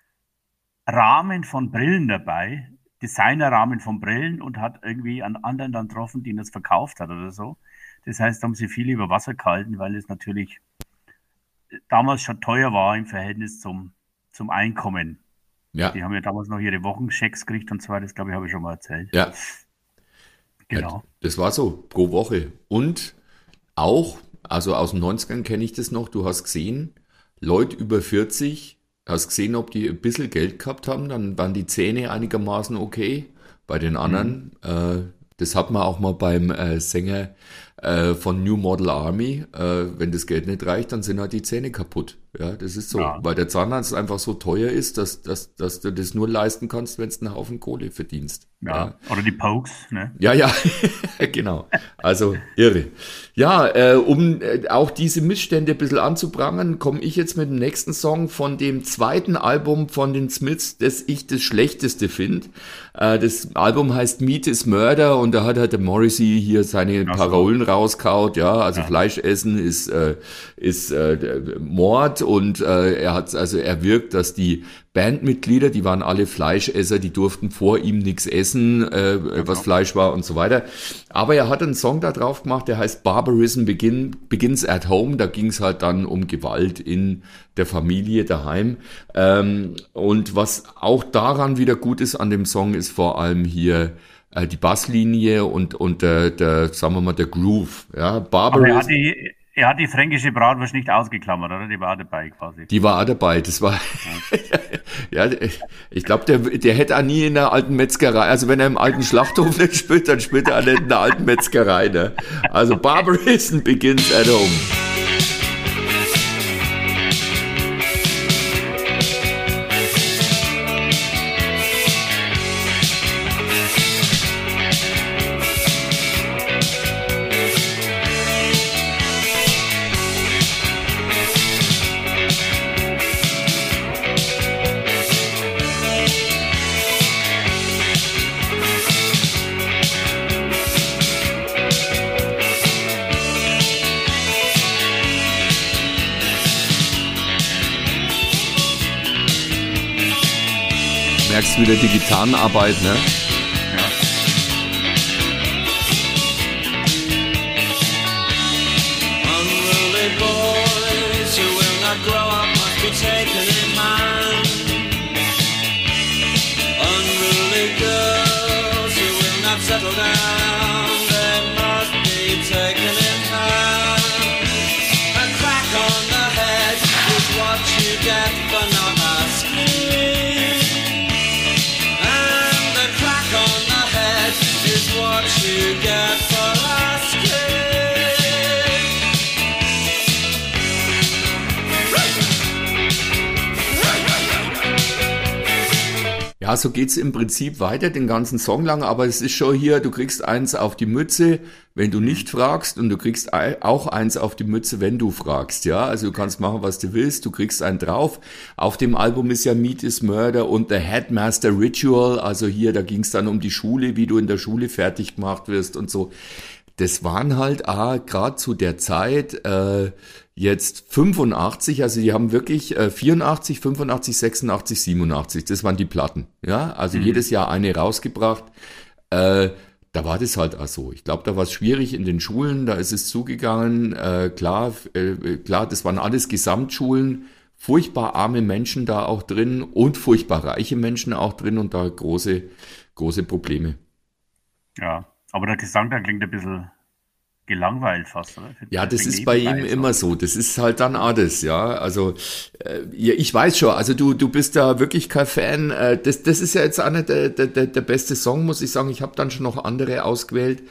Rahmen von Brillen dabei, Designerrahmen von Brillen und hat irgendwie einen anderen dann getroffen, den das verkauft hat oder so. Das heißt, da haben sie viel über Wasser gehalten, weil es natürlich damals schon teuer war im Verhältnis zum Einkommen. Ja, Die haben ja damals noch ihre Wochenchecks gekriegt und zwar, das glaube ich, habe ich schon mal erzählt. ja. Genau. Das war so, pro Woche. Und auch, also aus den 90ern kenne ich das noch, du hast gesehen, Leute über 40, hast gesehen, ob die ein bisschen Geld gehabt haben, dann waren die Zähne einigermaßen okay. Bei den anderen, das hat man auch mal beim Sänger von New Model Army, wenn das Geld nicht reicht, dann sind halt die Zähne kaputt. Ja, das ist so, Ja. weil der Zahnarzt einfach so teuer ist, dass du das nur leisten kannst, wenn du einen Haufen Kohle verdienst. Ja. Oder die Pokes, ne? Ja, genau. Also irre. Ja, um auch diese Missstände ein bisschen anzuprangern, komme ich jetzt mit dem nächsten Song von dem zweiten Album von den Smiths, das ich das schlechteste finde. Das Album heißt Meat is Murder und da hat halt der Morrissey hier seine Parolen rauskaut. Ja, also Fleisch essen ist Mord und er wirkt, dass die Bandmitglieder, die waren alle Fleischesser, die durften vor ihm nichts essen, was Fleisch war und so weiter. Aber er hat einen Song da drauf gemacht, der heißt Barbarism Begins at Home. Da ging es halt dann um Gewalt in der Familie daheim. Und was auch daran wieder gut ist an dem Song, ist vor allem hier die Basslinie und der, sagen wir mal, der Groove. Ja, Aber Barbarism. er hat die fränkische Bratwurst nicht ausgeklammert, oder? Die war dabei quasi. Die war auch dabei, das war, ja, ich glaube, der hätte auch nie in der alten Metzgerei, also wenn er im alten Schlachthof nicht spielt, dann spielt er auch nicht in der alten Metzgerei, ne? Also Barbarism begins at home. Merkst wieder die Gitarrenarbeit, ne? Unruly boys who will not grow up must be taken in hand. Unruly girls Ja, so geht's im Prinzip weiter den ganzen Song lang, aber es ist schon hier, du kriegst eins auf die Mütze, wenn du nicht fragst, und du kriegst auch eins auf die Mütze, wenn du fragst, ja. Also du kannst machen, was du willst, du kriegst einen drauf. Auf dem Album ist ja Meat is Murder und The Headmaster Ritual, also hier, da ging's dann um die Schule, wie du in der Schule fertig gemacht wirst und so. Das waren halt gerade zu der Zeit jetzt 85, also die haben wirklich 84, 85, 86, 87, das waren die Platten, ja, also jedes Jahr eine rausgebracht. Da war das halt auch so. Ich glaube, da war es schwierig in den Schulen, da ist es zugegangen, klar, das waren alles Gesamtschulen, furchtbar arme Menschen da auch drin und furchtbar reiche Menschen auch drin und da große Probleme. Ja, aber der Gesang, da klingt ein bisschen gelangweilt fast, oder? Ja, das ist bei ihm immer so. Das ist halt dann alles, ja. Also, ja, ich weiß schon, also du bist da wirklich kein Fan. Das ist ja jetzt einer der beste Song, muss ich sagen. Ich habe dann schon noch andere ausgewählt.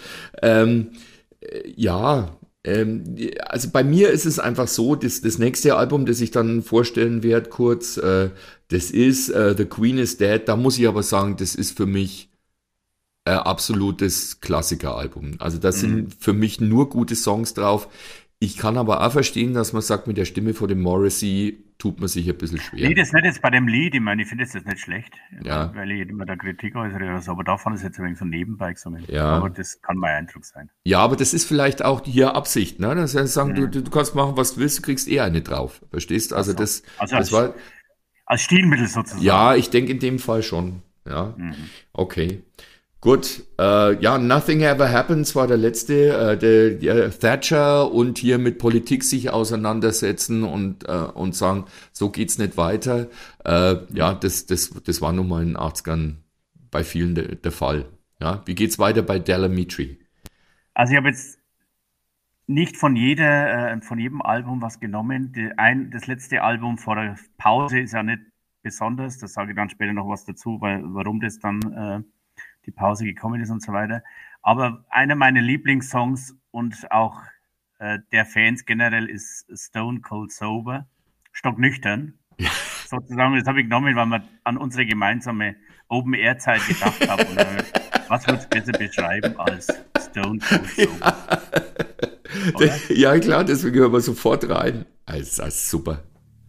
Also bei mir ist es einfach so, das nächste Album, das ich dann vorstellen werde, kurz, das ist The Queen is Dead. Da muss ich aber sagen, das ist für mich absolutes Klassikeralbum. Also da sind für mich nur gute Songs drauf. Ich kann aber auch verstehen, dass man sagt, mit der Stimme von dem Morrissey tut man sich ein bisschen schwer. Nee, das nicht jetzt bei dem Lied. Ich meine, ich finde das nicht schlecht, Ja. weil ich immer da Kritik äußere oder so, aber da fand ich es jetzt ein wenig so nebenbei gesungen. Ja. Aber das kann mein Eindruck sein. Ja, aber das ist vielleicht auch hier Absicht, ne? Dass sie sagen, du kannst machen, was du willst, du kriegst eh eine drauf. Verstehst? Also das war, Als Stilmittel sozusagen. ja, ich denke in dem Fall schon. Ja, okay. Gut, Nothing Ever Happens war der letzte, der Thatcher und hier mit Politik sich auseinandersetzen und sagen, so geht's nicht weiter. Das war nun mal in den 80ern bei vielen der Fall. Ja, wie geht's weiter bei Del Amitri? Also ich habe jetzt nicht von jedem Album was genommen. Das letzte Album vor der Pause ist ja nicht besonders. Da sage ich dann später noch was dazu, warum das dann die Pause gekommen ist und so weiter. Aber einer meiner Lieblingssongs und auch der Fans generell ist Stone Cold Sober, stocknüchtern. Sozusagen, das habe ich genommen, weil wir an unsere gemeinsame Open-Air-Zeit gedacht haben. Was würde es besser beschreiben als Stone Cold Sober? Ja, klar, deswegen hören wir sofort rein. Also, super.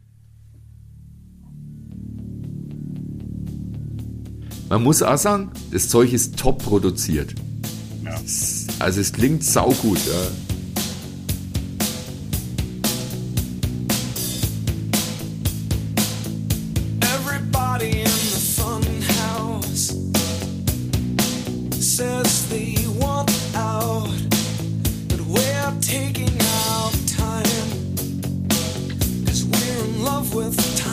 Man muss auch sagen, das Zeug ist top produziert. Ja. Also es klingt saugut. Ja. Everybody in the fun house says they want out, but we're taking our time, 'cause we're in love with time.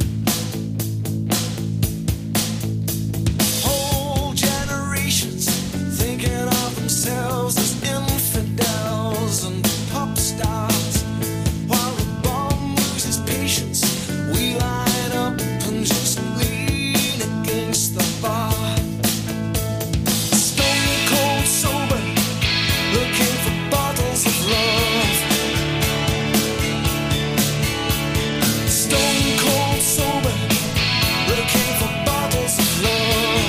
Whole generations thinking of themselves as infidels and pop stars, while the bomb loses patience, we line up and just lean against the bar. Stone cold sober, looking for bottles of love. Stone cold sober, looking for bottles of love.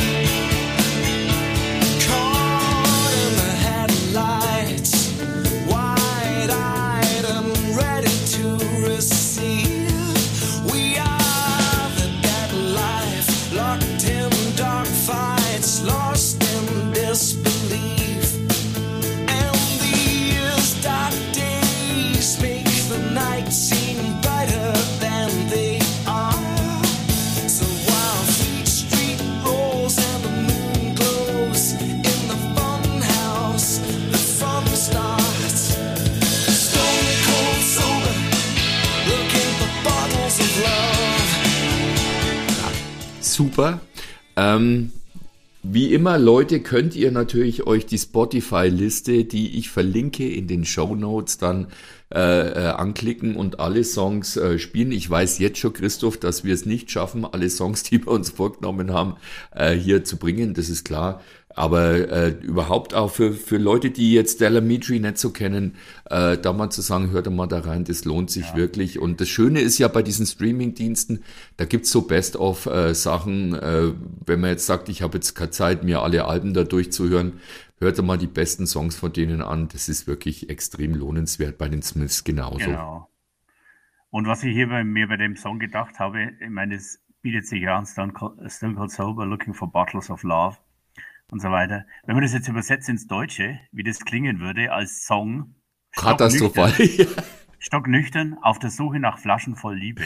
Caught in the headlights, wide-eyed and ready to receive. We are the dead life, locked in dark fights, lost in disbelief. And these dark days make the night seem brighter than they are. So while Fleet Street rolls and the moon glows in the fun house, the fun starts. Stone cold sober, looking for bottles of love. Super. Wie immer, Leute, könnt ihr natürlich euch die Spotify-Liste, die ich verlinke in den Shownotes, dann anklicken und alle Songs spielen. Ich weiß jetzt schon, Christoph, dass wir es nicht schaffen, alle Songs, die wir uns vorgenommen haben, hier zu bringen. Das ist klar. Aber überhaupt auch für Leute, die jetzt Del Amitri nicht so kennen, da mal zu sagen, hört doch mal da rein, das lohnt sich wirklich. Und das Schöne ist ja bei diesen Streaming-Diensten, da gibt's so Best-of-Sachen, wenn man jetzt sagt, ich habe jetzt keine Zeit, mir alle Alben da durchzuhören, hört doch mal die besten Songs von denen an. Das ist wirklich extrem lohnenswert, bei den Smiths genauso. Genau. Und was ich hier mir bei dem Song gedacht habe, ich meine, es bietet sich ja an, Stone Cold Sober, Looking for Bottles of Love und so weiter. Wenn man das jetzt übersetzt ins Deutsche, wie das klingen würde als Song, Katastrophal. stocknüchtern, auf der Suche nach Flaschen voll Liebe.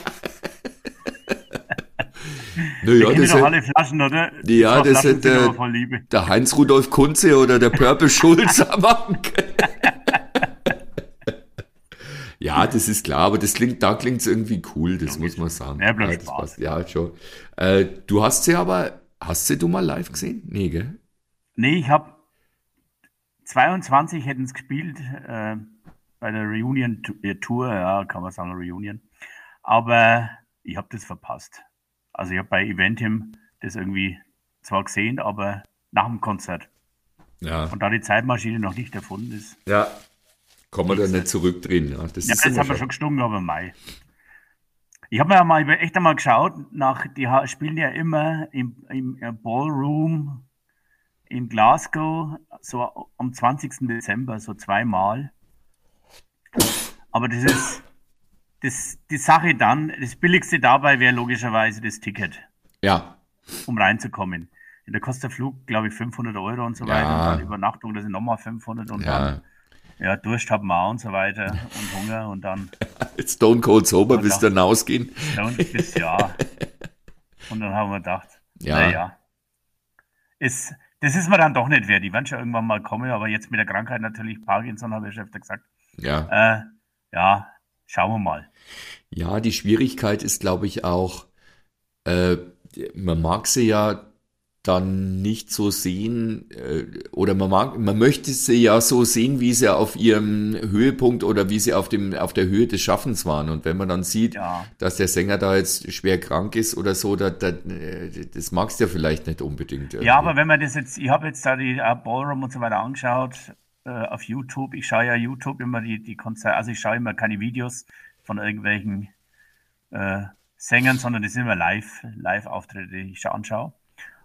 Naja, Kennen das doch hat, alle Flaschen, oder? ja, Zwei das Flaschen hat sind aber voll Liebe. der Heinz-Rudolf Kunze oder der Purple Schulz machen können. Ja, das ist klar, aber da klingt es irgendwie cool, das muss man sagen. Ja, bloß das Spaß. passt. Ja, schon. Hast du mal live gesehen? Nee, gell? Nee, ich habe 22 hätten es gespielt bei der Reunion-Tour, ja, kann man sagen, Reunion. Aber ich habe das verpasst. Also ich habe bei Eventim das irgendwie zwar gesehen, aber nach dem Konzert. Ja. Und da die Zeitmaschine noch nicht erfunden ist. Ja. Kann man da nicht zurückdrehen. Ja, das Ja, ist das haben wir schon gestunken, aber Mai. Ich habe mir ja mal echt einmal geschaut, die spielen ja immer im Ballroom in Glasgow, so am 20. Dezember, so zweimal. Aber das ist die Sache dann, das Billigste dabei wäre logischerweise das Ticket, Ja. um reinzukommen. Da kostet der Flug, glaube ich, 500 Euro und so Ja. weiter. Und dann Übernachtung, das sind nochmal 500 und dann, ja, Durst haben wir auch und so weiter und Hunger und dann, Stone Cold Sober, bis dann ausgehen. ja, und das Jahr. Und dann haben wir gedacht, Ja. naja, das ist mir dann doch nicht wert. Die werden schon irgendwann mal kommen, aber jetzt mit der Krankheit natürlich, Parkinson, habe ich öfter gesagt, Ja. ja, schauen wir mal. Ja, die Schwierigkeit ist, glaube ich, auch, man mag sie ja dann nicht so sehen, oder man möchte sie ja so sehen, wie sie auf ihrem Höhepunkt oder wie sie auf der Höhe des Schaffens waren. Und wenn man dann sieht, Ja. dass der Sänger da jetzt schwer krank ist oder so, das magst du ja vielleicht nicht unbedingt. Ja, aber wenn man das jetzt, ich habe jetzt da die Ballroom und so weiter angeschaut auf YouTube. Ich schaue ja YouTube immer die Konzerte, also ich schaue immer keine Videos von irgendwelchen Sängern, sondern das sind immer Live-Auftritte, die ich anschaue.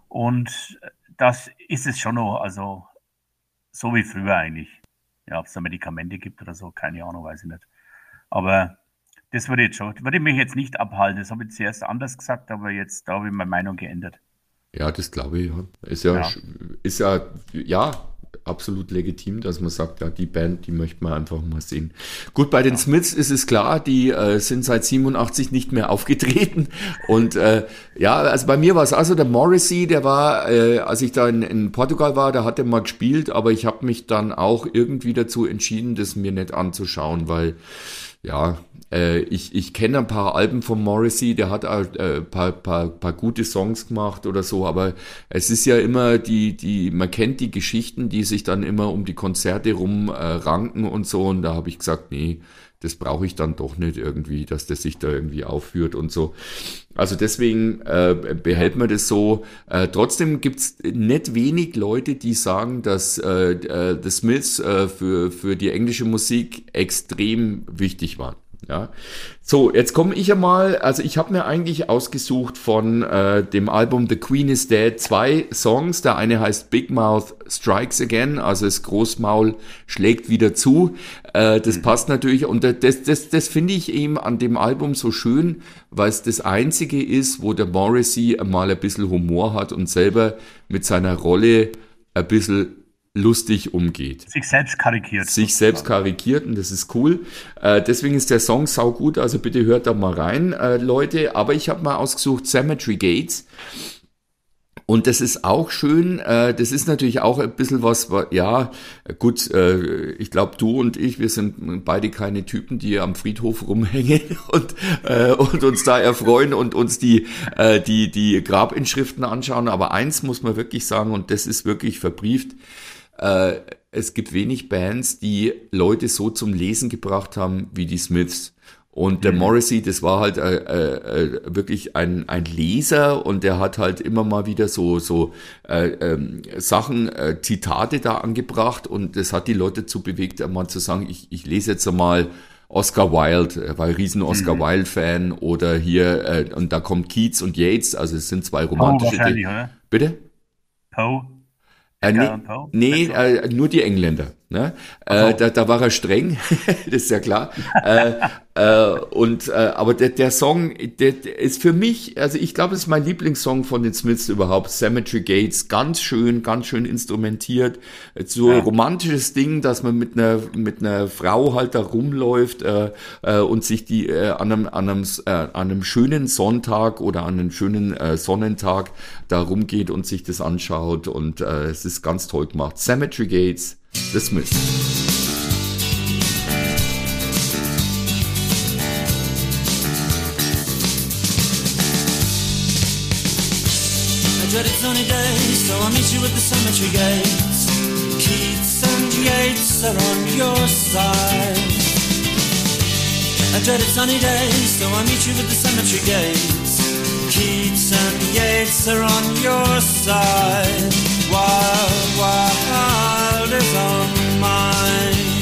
Und das ist es schon noch, also so wie früher eigentlich. Ja, ob es da Medikamente gibt oder so, keine Ahnung, weiß ich nicht. Aber das würde mich jetzt nicht abhalten. Das habe ich zuerst anders gesagt, aber jetzt da habe ich meine Meinung geändert. Ja, das glaube ich, ja. Ja. Ist ja absolut legitim, dass man sagt, ja, die Band, die möchte man einfach mal sehen. Gut, bei den Smiths ist es klar, die sind seit 87 nicht mehr aufgetreten. Und ja, also bei mir war es also der Morrissey, der war, als ich da in Portugal war, da hat er mal gespielt, aber ich habe mich dann auch irgendwie dazu entschieden, das mir nicht anzuschauen, weil ja, ich kenne ein paar Alben von Morrissey, der hat ein paar gute Songs gemacht oder so, aber es ist ja immer man kennt die Geschichten, die sich dann immer um die Konzerte rum ranken und so, und da habe ich gesagt, nee, das brauche ich dann doch nicht irgendwie, dass der sich da irgendwie aufführt und so. Also deswegen behält man das so. Trotzdem gibt's nicht wenig Leute, die sagen, dass The Smiths für die englische Musik extrem wichtig waren. Ja, so, jetzt komme ich einmal, also ich habe mir eigentlich ausgesucht von dem Album The Queen is Dead 2 Songs. Der eine heißt Big Mouth Strikes Again, also das Großmaul schlägt wieder zu. Das passt natürlich, und das finde ich eben an dem Album so schön, weil es das einzige ist, wo der Morrissey mal ein bisschen Humor hat und selber mit seiner Rolle ein bisschen lustig umgeht. Sich selbst karikiert. Und das ist cool. Deswegen ist der Song saugut, also bitte hört da mal rein, Leute. Aber ich habe mal ausgesucht Cemetery Gates. Und das ist auch schön, das ist natürlich auch ein bisschen was, ja, gut, ich glaube, du und ich, wir sind beide keine Typen, die am Friedhof rumhängen und uns da erfreuen und uns die Grabinschriften anschauen. Aber eins muss man wirklich sagen, und das ist wirklich verbrieft, es gibt wenig Bands, die Leute so zum Lesen gebracht haben wie die Smiths. Und der Morrissey, das war halt wirklich ein Leser und der hat halt immer mal wieder so Sachen, Zitate da angebracht und das hat die Leute dazu bewegt, einmal zu sagen, ich lese jetzt einmal Oscar Wilde, er war ein riesen Oscar Wilde-Fan oder hier, und da kommt Keats und Yeats, also es sind zwei Poe romantische wahrscheinlich, oder? Bitte? Poe? Nee, Edgar Allan Poe? nee nur die Engländer. Ne? Da war er streng, das ist ja klar. Aber der Song, der ist für mich, also ich glaube, es ist mein Lieblingssong von den Smiths überhaupt. Cemetery Gates, ganz schön instrumentiert. So ein romantisches Ding, dass man mit einer Frau halt da rumläuft und sich die an einem schönen Sonntag oder an einem schönen Sonnentag da rumgeht und sich das anschaut und es ist ganz toll gemacht. Cemetery Gates, The Smiths. I dreaded sunny days, so I'll meet you at the cemetery gates. Keats and Yeats are on your side. I dreaded sunny days, so I'll meet you at the cemetery gates. Keats and Yeats are on your side. Wild is on mine.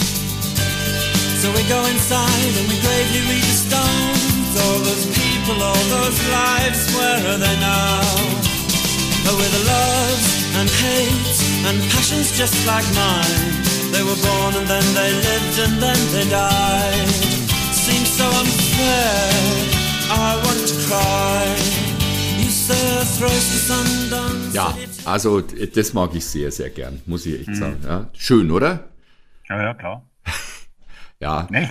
So we go inside and we gravely read the stones. All those people, all those lives, where are they now? Oh, with the loves and hates and passions just like mine. They were born and then they lived and then they died. Seems so unfair, I want to cry. You say throws the sun down. Ja, also das mag ich sehr, sehr gern, muss ich echt sagen. Ja, schön, oder? Ja, klar. Ja. Nee.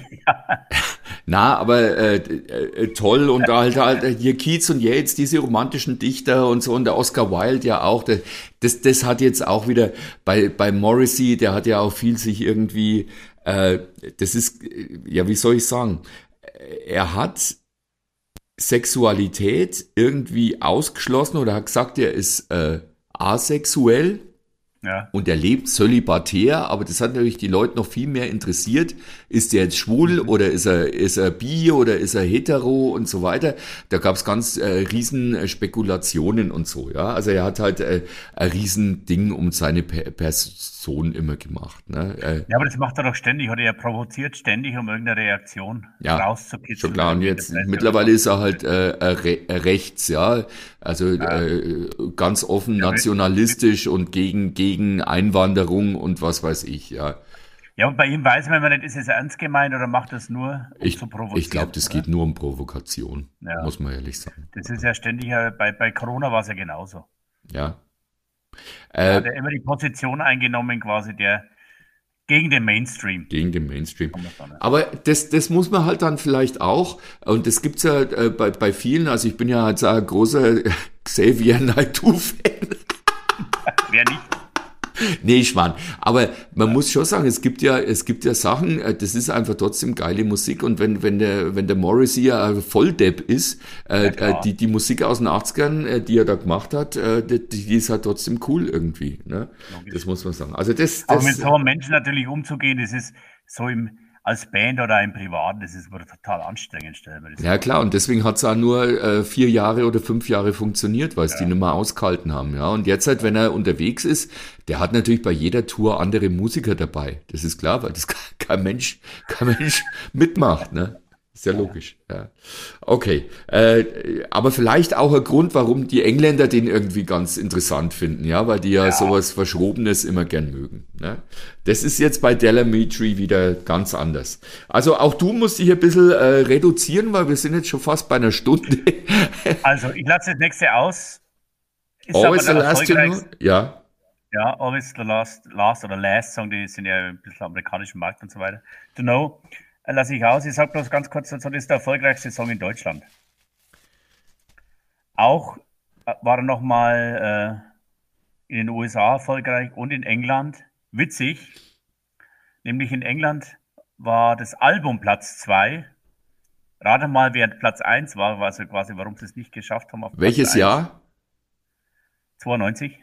Na, aber toll und halt hier Keats und Yeats, diese romantischen Dichter und so und der Oscar Wilde ja auch, das hat jetzt auch wieder bei Morrissey, der hat ja auch viel sich irgendwie, das ist, ja, wie soll ich sagen, er hat Sexualität irgendwie ausgeschlossen oder hat gesagt, er ist asexuell. Ja. Und er lebt zölibatär, aber das hat natürlich die Leute noch viel mehr interessiert. Ist er jetzt schwul oder ist er bi oder ist er hetero und so weiter? Da gab es ganz riesen Spekulationen und so, ja. Also er hat halt ein riesen Ding um seine Person immer gemacht. Ne? Ja, aber das macht er doch ständig, oder er provoziert ständig, um irgendeine Reaktion rauszukitzeln. Schon klar. Und jetzt mittlerweile ist er halt rechts, ja. Also ganz offen nationalistisch und gegen Einwanderung und was weiß ich, ja. Ja, und bei ihm weiß man immer nicht, ist es ernst gemeint oder macht das nur, um zu provozieren? Ich glaube, das geht nur um Provokation, Ja. muss man ehrlich sagen. Das ist ja ständig, bei Corona war es ja genauso. Ja. Da hat er immer die Position eingenommen, quasi gegen den Mainstream. Gegen den Mainstream. Aber das muss man halt dann vielleicht auch, und das gibt's ja bei vielen, also ich bin ja jetzt ein großer Xavier Naidoo-Fan. Wer nicht? Nee, Schmarrn. Aber man muss schon sagen, es gibt ja Sachen, das ist einfach trotzdem geile Musik. Und wenn der Morrissey ja ein Volldepp ist, die Musik aus den 80ern, die er da gemacht hat, die ist halt trotzdem cool irgendwie. Ne? Das muss man sagen. Also Aber mit so einem Menschen natürlich umzugehen, das ist so als Band oder im Privaten, das ist total anstrengend, stellen wir das Ja klar, und deswegen hat es auch nur 4 Jahre oder 5 Jahre funktioniert, weil es die nicht mehr ausgehalten haben. Ja. Und jetzt halt, wenn er unterwegs ist, der hat natürlich bei jeder Tour andere Musiker dabei. Das ist klar, weil das kein Mensch mitmacht. Ne? Ist ja logisch. Ja. Okay, aber vielleicht auch ein Grund, warum die Engländer den irgendwie ganz interessant finden, ja, weil die ja sowas Verschrobenes immer gern mögen. Ne? Das ist jetzt bei Delamitri wieder ganz anders. Also auch du musst dich ein bisschen reduzieren, weil wir sind jetzt schon fast bei einer Stunde. Also ich lasse das nächste aus. Ist Always the aber der last, you know? erfolgreichste- Ja. Ja, Always the Last oder Last Song, die sind ja ein bisschen amerikanischen Markt und so weiter. To Know lasse ich aus. Ich sage bloß ganz kurz dazu, das ist der erfolgreichste Song in Deutschland. Auch war er nochmal in den USA erfolgreich und in England. Witzig, nämlich in England war das Album Platz 2. Rate mal, wer Platz 1 war, also quasi, warum sie es nicht geschafft haben. Auf Platz Welches 1. Jahr? 92.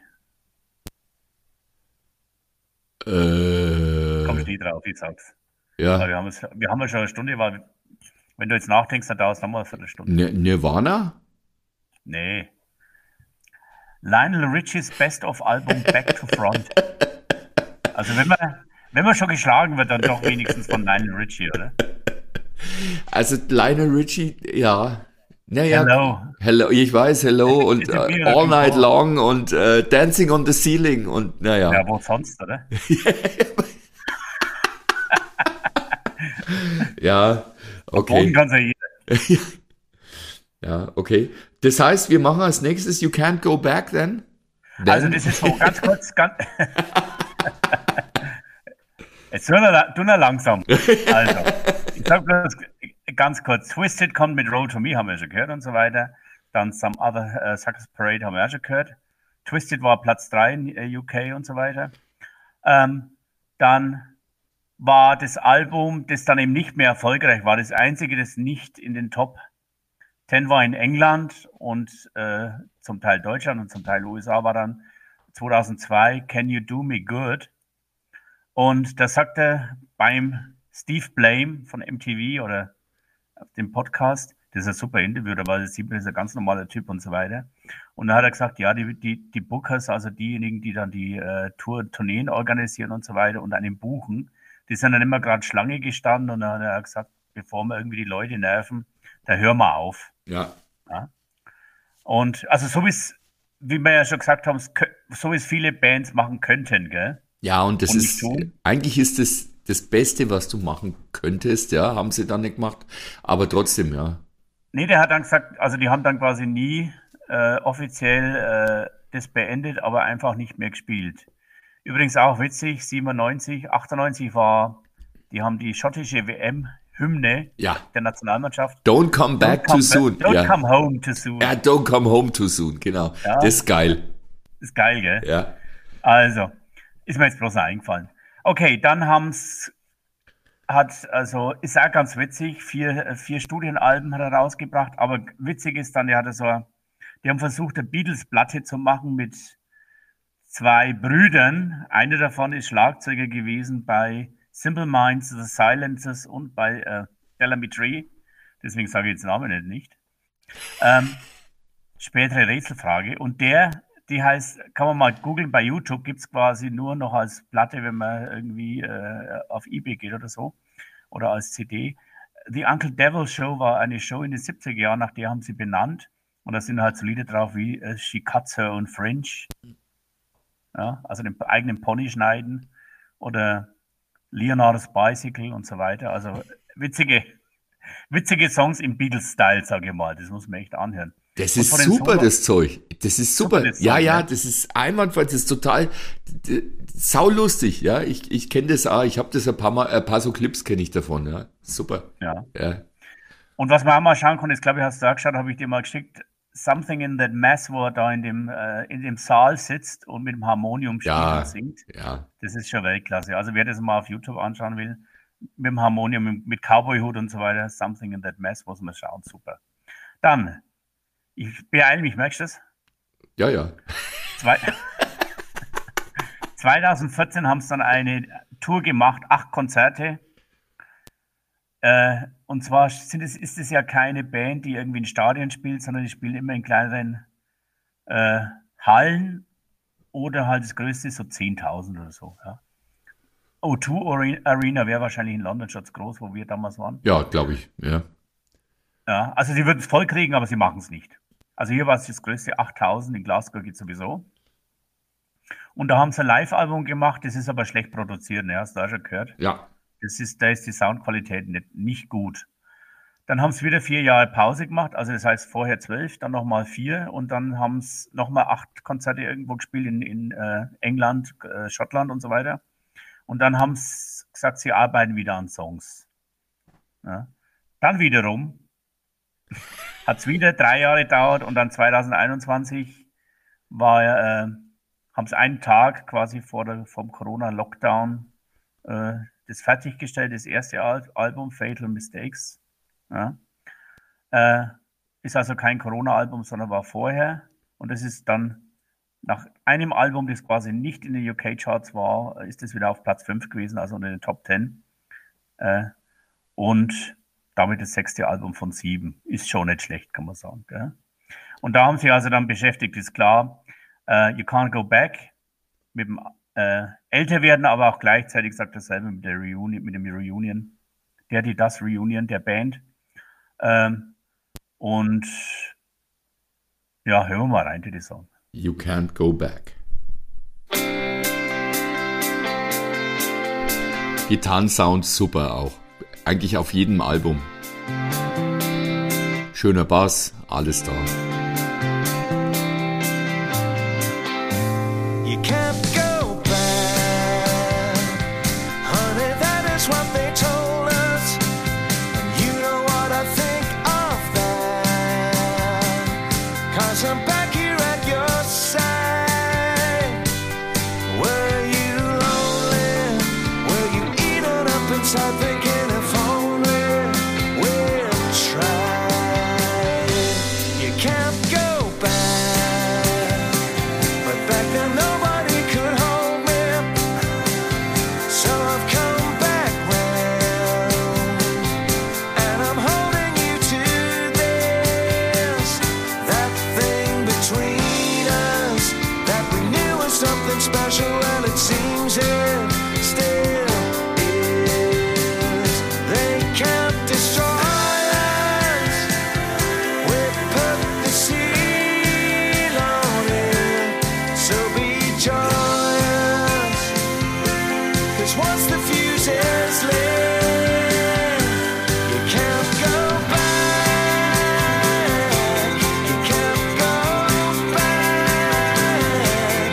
Komm, steh drauf, ich sag's. Ja. Aber wir haben ja schon eine Stunde, weil Wenn du jetzt nachdenkst, dann dauert es nochmal eine Viertelstunde. Nirvana? Nee. Lionel Richies Best of Album Back to Front. Also wenn man schon geschlagen wird, dann doch wenigstens von Lionel Richie, oder? Also Lionel Richie, ja. Naja, Hello. Hello, ich weiß, Hello und It's a beautiful All Night song. Long und Dancing on the Ceiling und naja. Ja, wo sonst, oder? Ja, Boden okay. kann ja jeder. Ja, okay. Das heißt, wir machen als nächstes You Can't Go Back then? Also Then? das ist so ganz kurz, jetzt tun wir langsam. Also, ich sag bloß ganz kurz, Twisted kommt mit Roll to Me, haben wir schon gehört und so weiter. Dann Some Other Suckers Parade haben wir auch schon gehört. Twisted war Platz 3 in UK und so weiter. Dann war das Album, das dann eben nicht mehr erfolgreich war, das einzige, das nicht in den Top 10 war in England und zum Teil Deutschland und zum Teil USA, war dann 2002 Can You Do Me Good? Und da sagte beim Steve Blame von MTV oder auf dem Podcast, das ist ein super Interview, da war das ist ein ganz normaler Typ und so weiter. Und da hat er gesagt, ja, die Bookers, also diejenigen, die dann die Tourneen organisieren und so weiter und einen buchen, die sind dann immer gerade Schlange gestanden und dann hat er gesagt, bevor wir irgendwie die Leute nerven, da hören wir auf. Ja. Und also so wie wir ja schon gesagt haben, so wie es viele Bands machen könnten, gell? Ja, und das Und nicht ist, tun. eigentlich ist das Beste, was du machen könntest, ja, haben sie dann nicht gemacht, aber trotzdem, ja. Nee, der hat dann gesagt, also die haben dann quasi nie offiziell das beendet, aber einfach nicht mehr gespielt. Übrigens auch witzig, 97, 98 die haben die schottische WM-Hymne Ja. der Nationalmannschaft. Don't come back too soon. Don't Ja. come home too soon. Ja, don't come home too soon, genau. Ja. Das ist geil. Ist geil, gell? Ja. Also, ist mir jetzt bloß eingefallen. Okay, dann ist auch ganz witzig, vier Studienalben hat er rausgebracht, aber witzig ist dann, die haben versucht, eine Beatles-Platte zu machen mit 2 Brüdern. Einer davon ist Schlagzeuger gewesen bei Simple Minds, The Silencers und bei Bellamy Tree. Deswegen sage ich jetzt den Namen nicht. Spätere Rätselfrage. Und die heißt, kann man mal googeln, bei YouTube gibt es quasi nur noch als Platte, wenn man irgendwie auf eBay geht oder so, oder als CD. The Uncle Devil Show war eine Show in den 70er Jahren, nach der haben sie benannt. Und da sind halt so Lieder drauf wie She Cuts Her Own Fringe, ja, also den eigenen Pony schneiden, oder Leonardo's Bicycle und so weiter. Also witzige Songs im Beatles-Style, sage ich mal. Das muss man echt anhören. Das Und ist von den super, Solo- das Zeug. Das ist super. das Ja, Zeug, ja, ja. das ist einwandfrei, das ist total saulustig, ja. Ich kenne das auch, ich habe das ein paar so Clips kenne ich davon, ja. Super. Ja. Ja. Und was man auch mal schauen kann, ist, glaube ich, hast du auch geschaut, habe ich dir mal geschickt, Something in That Mess, wo er da in dem Saal sitzt und mit dem Harmonium spielt Ja. und singt. Ja. Das ist schon Weltklasse. Also wer das mal auf YouTube anschauen will, mit dem Harmonium, mit Cowboy-Hut und so weiter, Something in That Mess, muss man schauen, super. Dann, ich beeile mich, merkst du das? Ja, ja. 2014 haben sie dann eine Tour gemacht, 8 Konzerte. Und zwar ist es ja keine Band, die irgendwie in Stadien spielt, sondern die spielen immer in kleineren Hallen oder halt das größte ist so 10.000 oder so. Ja. O2 Arena wäre wahrscheinlich in London schon zu groß, wo wir damals waren. Ja, glaube ich. Ja. Ja, also sie würden es voll kriegen, aber sie machen es nicht. Also hier war es das größte 8.000, in Glasgow geht sowieso. Und da haben sie ein Live-Album gemacht, das ist aber schlecht produziert, ne? Hast du auch schon gehört? Ja. Da ist die Soundqualität nicht gut. Dann haben sie wieder 4 Jahre Pause gemacht, also das heißt vorher 12, dann nochmal 4 und dann haben sie nochmal 8 Konzerte irgendwo gespielt in England, Schottland und so weiter. Und dann haben sie gesagt, sie arbeiten wieder an Songs. Ja. Dann wiederum hat es wieder 3 Jahre gedauert und dann 2021 haben sie einen Tag quasi vom Corona-Lockdown das fertiggestellt, das erste Album, Fatal Mistakes. Ja. Ist also kein Corona-Album, sondern war vorher. Und das ist dann nach einem Album, das quasi nicht in den UK-Charts war, ist es wieder auf Platz 5 gewesen, also unter den Top 10. Und damit das 6. Album von 7. Ist schon nicht schlecht, kann man sagen. Gell? Und da haben sie also dann beschäftigt, ist klar, You Can't Go Back, mit dem älter werden, aber auch gleichzeitig sagt dasselbe mit der Reunion, mit dem Reunion, das Reunion der Band. Und ja, hören wir mal rein in die Song. You Can't Go Back. Gitarrensound super auch. Eigentlich auf jedem Album. Schöner Bass, alles da. You can't go back, honey, that is what they told us. And you know what I think of that, 'cause I'm back here at your side. Were you lonely? Were you eaten up inside thinking if only we'll try? You can't go back, but back then nobody could hold me, so I've come back round, and I'm holding you to this. That thing between us that we knew was something special, well it seems it still is. They can't destroy us, we put the seal on it, so be joyous, 'cause once the fuse is lit, you can't go back, you can't go back,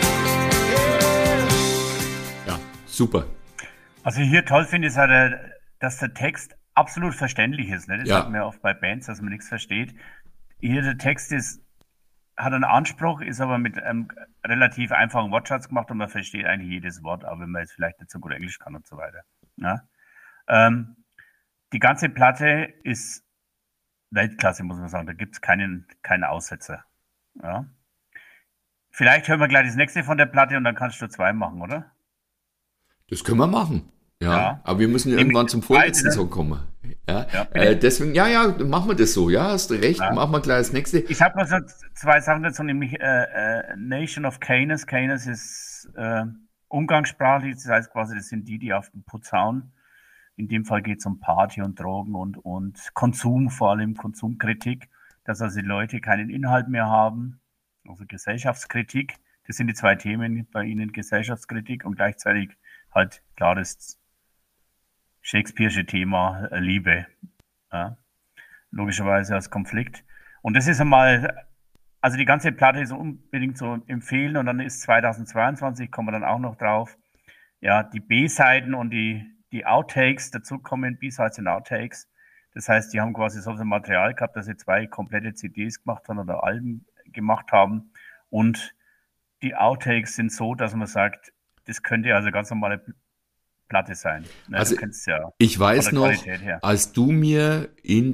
yeah. Ja, super. Also hier toll finde ich, dass der Text absolut verständlich ist. Ne? Das Ja. sagt man ja oft bei Bands, dass man nichts versteht. Hier der Text hat einen Anspruch, ist aber mit einem relativ einfachen Wortschatz gemacht und man versteht eigentlich jedes Wort, auch wenn man jetzt vielleicht nicht so gut Englisch kann und so weiter. Ja? Die ganze Platte ist Weltklasse, muss man sagen. Da gibt es keinen Aussetzer. Ja? Vielleicht hören wir gleich das nächste von der Platte und dann kannst du 2 machen, oder? Das können wir machen. Ja, Ja. aber wir müssen ja Nämlich irgendwann zum die zweite, vorletzten ne? Song kommen. Ja, Ja, bitte. deswegen, ja, machen wir das so. Ja, hast du recht. Ja. Machen wir gleich das nächste. Ich habe noch so 2 Sachen dazu, nämlich Nation of Canis. Canis ist umgangssprachlich, das heißt quasi, das sind die auf den Putz hauen. In dem Fall geht es um Party und Drogen und Konsum, vor allem Konsumkritik, dass also die Leute keinen Inhalt mehr haben, also Gesellschaftskritik. Das sind die 2 Themen bei Ihnen, Gesellschaftskritik und gleichzeitig halt klar das Shakespeare'sche Thema Liebe. Ja, logischerweise als Konflikt. Und das ist einmal, also die ganze Platte ist unbedingt zu empfehlen und dann ist 2022, kommen wir dann auch noch drauf, ja, die B-Seiten und die Outtakes, dazu kommen B-Sides und Outtakes. Das heißt, die haben quasi so viel Material gehabt, dass sie 2 komplette CDs gemacht haben oder Alben gemacht haben. Und die Outtakes sind so, dass man sagt, das könnte also ganz normale Platte sein. Ne, Also, du kennst ja Ich weiß von der noch, Qualität her. als du mir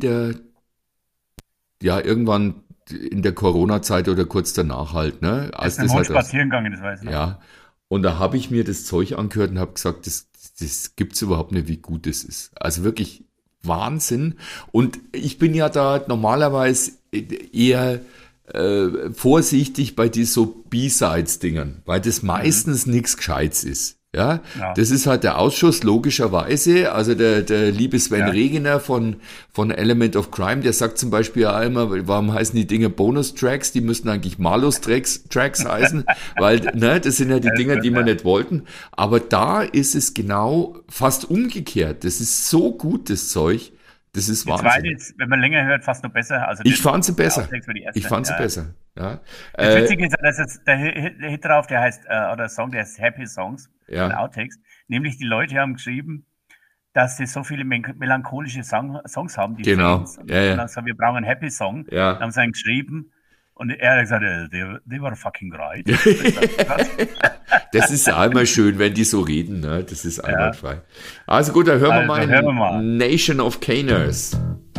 irgendwann in der Corona-Zeit oder kurz danach halt, ne, als Ist mit dem das Hund halt spazieren gegangen, das weiß ich noch. ja, und da habe ich mir das Zeug angehört und habe gesagt, das gibt's überhaupt nicht, wie gut das ist. Also wirklich Wahnsinn. Und ich bin ja da normalerweise eher vorsichtig bei diesen so B-Sides-Dingern, weil das meistens nichts Gescheites ist. Ja, Ja. das ist halt der Ausschuss, logischerweise. Also der liebe Sven Ja. Regener von Element of Crime, der sagt zum Beispiel ja immer, warum heißen die Dinge Bonus-Tracks? Die müssten eigentlich Malus-Tracks heißen, weil, ne, das sind ja die Dinger, die wir nicht wollten. Aber da ist es genau fast umgekehrt. Das ist so gut, das Zeug. Das ist Die zweite Wahnsinn. ist, wenn man länger hört, fast noch besser. Also Ich fand sie der besser. Outtakes war die erste. Ich fand sie Ja. besser. Ja. Das Witzige ist, dass jetzt der Hit drauf, der heißt, oder der Song, der heißt Happy Songs, Ja. von Outtakes. Nämlich die Leute haben geschrieben, dass sie so viele melancholische Songs haben, die Genau. Fans. Und Ja, ja. dann haben sie gesagt, wir brauchen einen Happy Song. Ja. Dann haben sie einen geschrieben und er hat gesagt, they were fucking right. Das ist einmal schön, wenn die so reden, ne? Das ist einwandfrei. Also gut, dann hören wir Also, mal hören wir mal. Nation of Caners.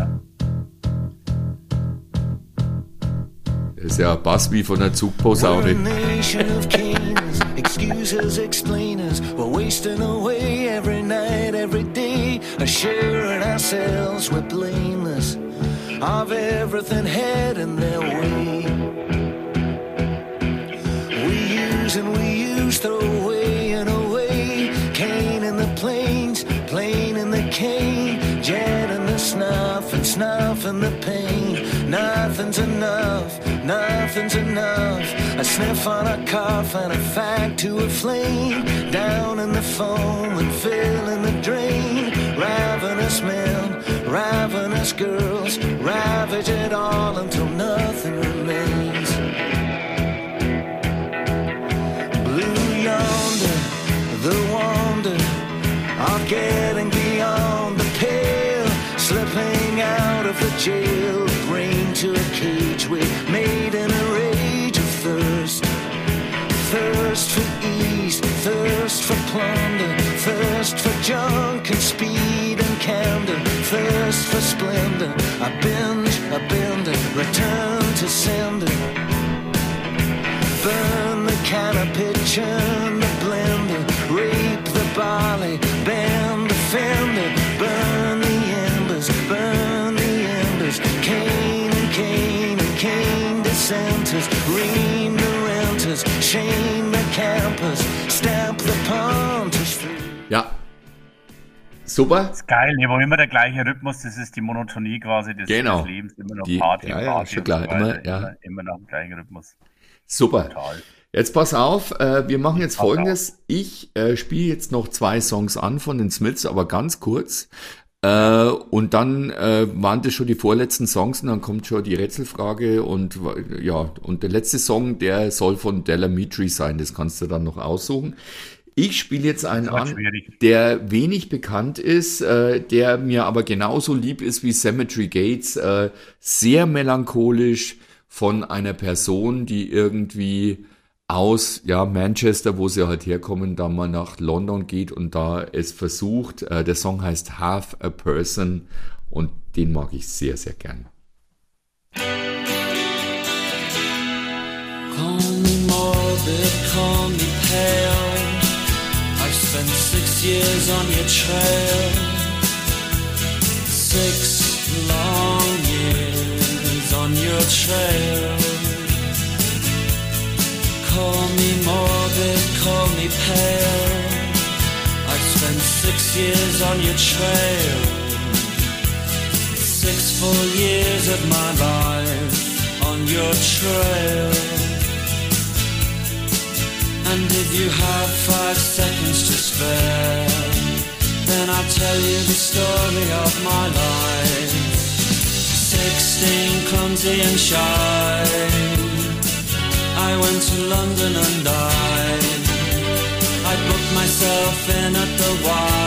Das ist ja Bass wie von der We're a Zugposaune. nation of kings, excuse us, explain us. We're wasting away every night, every day. assuring ourselves we're blameless of everything heading their way. We use and we use, throw away and away. Cane in the plains, plane in the cane, jet in the snuff and snuff in the pain. Nothing's enough, nothing's enough. A sniff on a cough and a fag to a flame. Down in the foam and fill in the drain. Ravenous men, ravenous girls, ravage it all until nothing remains. Blue yonder, the wonder of getting beyond the pale, slipping out of the jail, brain to a cage we made in a rage of thirst. Thirst for ease, thirst for plunder, thirst for junk and speed and candor, thirst for splendor, a bender, return to sender. Burn the canopy, churn the blender, rape the barley, bend the fender, burn the embers, cane and cane and cane dissenters, ream the renters, shame the campers, stamp the punters through. Ja, super. Das ist geil, hier war immer der gleiche Rhythmus, das ist die Monotonie quasi des Lebens, immer noch Party, ja, Party schon klar, und so weiter, immer nach dem gleichen Rhythmus. Super. Total. Jetzt pass auf, wir machen jetzt Folgendes. Ich spiele jetzt noch 2 Songs an von den Smiths, aber ganz kurz. Und dann waren das schon die vorletzten Songs und dann kommt schon die Rätselfrage und ja, und der letzte Song, der soll von Della Mitri sein, das kannst du dann noch aussuchen. Ich spiele jetzt einen an, der wenig bekannt ist, der mir aber genauso lieb ist wie Cemetery Gates, sehr melancholisch von einer Person, die irgendwie aus Manchester, wo sie halt herkommen, dann mal nach London geht und da es versucht. Der Song heißt Half a Person und den mag ich sehr, sehr gern. Call me morbid, call me pale. I've spent 6 years on your trail. 6 long years on your trail. Call me morbid, call me pale. I've spent 6 years on your trail. 6 full years of my life on your trail. And if you have 5 seconds to spare, then I'll tell you the story of my life. 16, clumsy and shy, I went to London and I booked myself in at the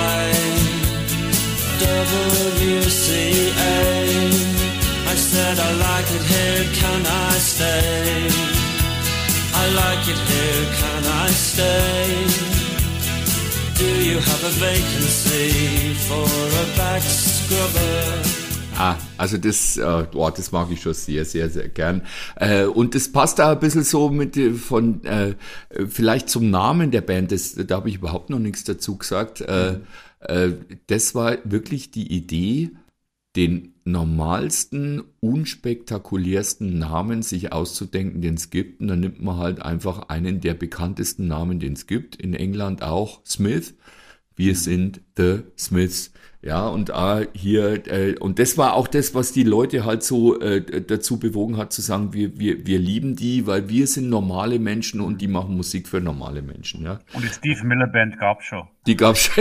YWCA. I said I like it here, can I stay? I like it here, can I stay? Do you have a vacancy for a back scrubber? Also das mag ich schon sehr, sehr, sehr gern. Und das passt da ein bisschen so vielleicht zum Namen der Band, da habe ich überhaupt noch nichts dazu gesagt. Das war wirklich die Idee, den normalsten, unspektakulärsten Namen sich auszudenken, den es gibt. Und dann nimmt man halt einfach einen der bekanntesten Namen, den es gibt. In England auch Smith. Wir sind The Smiths. Ja, und hier, und das war auch das, was die Leute halt so dazu bewogen hat, zu sagen, wir lieben die, weil wir sind normale Menschen und die machen Musik für normale Menschen. Ja. Und die Steve Miller Band gab's schon. Die gab's schon.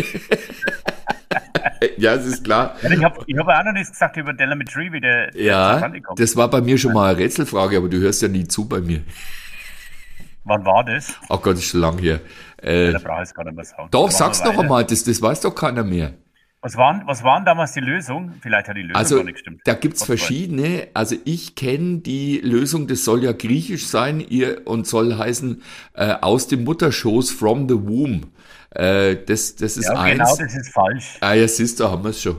Ja, es ist klar. Ja, ich hab auch noch nichts gesagt über Della Mitri, wie der kommt. Das war bei mir schon mal eine Rätselfrage, aber du hörst ja nie zu bei mir. Wann war das? Oh Gott, ist schon lang her. Da brauche ich es gar nicht mehr sagen. Doch, sag's doch einmal, das weiß doch keiner mehr. Was waren damals die Lösung? Vielleicht hat die Lösung gar nicht gestimmt. Da gibt's verschiedene. Also ich kenne die Lösung, das soll ja griechisch sein und soll heißen aus dem Mutterschoß, from the womb. Das ist ja, eins. Genau, das ist falsch. Ja, siehst du, haben wir es schon.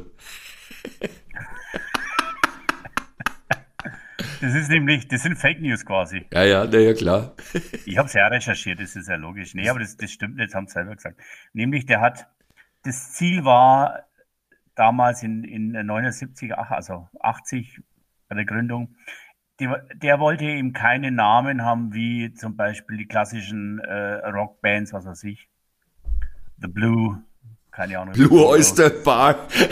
Das sind Fake News quasi. Ja, klar. Ich habe es ja recherchiert, das ist ja logisch. Nee, aber das stimmt nicht, das haben sie selber gesagt. Nämlich, das Ziel war, damals in 79, also 80 bei der Gründung, der wollte eben keine Namen haben, wie zum Beispiel die klassischen Rockbands, was weiß ich. The Blue, keine Ahnung. Blue Oyster Bar.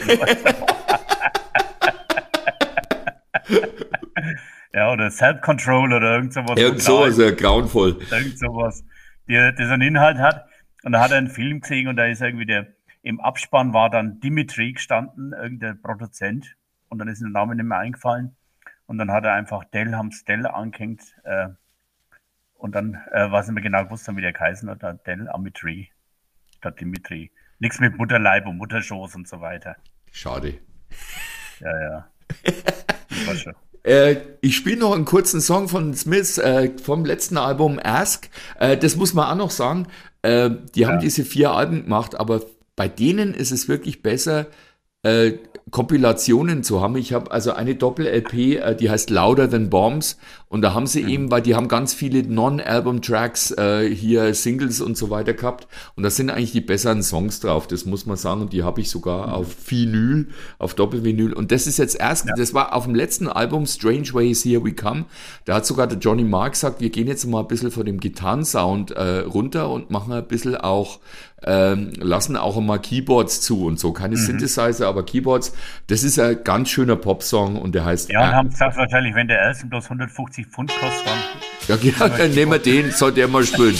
Ja, oder Self-Control oder irgend sowas. Irgend sowas, ja, grauenvoll. Irgend sowas, der so einen Inhalt hat. Und da hat er einen Film gesehen und da ist irgendwie im Abspann war dann Dimitri gestanden, irgendein Produzent. Und dann ist ihm der Name nicht mehr eingefallen. Und dann hat er einfach Haben's Dell angehängt. Und dann, weiß nicht mehr genau gewusst, wie der geheißen hat, Dell Amitri. Statt Dimitri. Nichts mit Mutterleib und Mutterschoß und so weiter. Schade. Ja. Das war schon. Ich spiele noch einen kurzen Song von Smiths vom letzten Album Ask. Das muss man auch noch sagen. Die haben diese 4 Alben gemacht, aber bei denen ist es wirklich besser, Kompilationen zu haben. Ich habe also eine Doppel-LP, die heißt Louder Than Bombs, und da haben sie eben, weil die haben ganz viele Non-Album-Tracks, hier Singles und so weiter gehabt, und da sind eigentlich die besseren Songs drauf, das muss man sagen, und die habe ich sogar auf Vinyl, auf Doppel-Vinyl, und das ist jetzt erst, das war auf dem letzten Album Strange Ways Here We Come, da hat sogar der Johnny Marr gesagt, wir gehen jetzt mal ein bisschen von dem Gitarrensound runter und machen ein bisschen auch lassen auch mal Keyboards zu und so. Keine Synthesizer, aber Keyboards. Das ist ein ganz schöner Popsong und der heißt... Ja, und haben gesagt, wahrscheinlich, wenn der erste bloß 150 Pfund kostet, dann... Ja, genau, dann nehmen wir den, soll der mal spielen.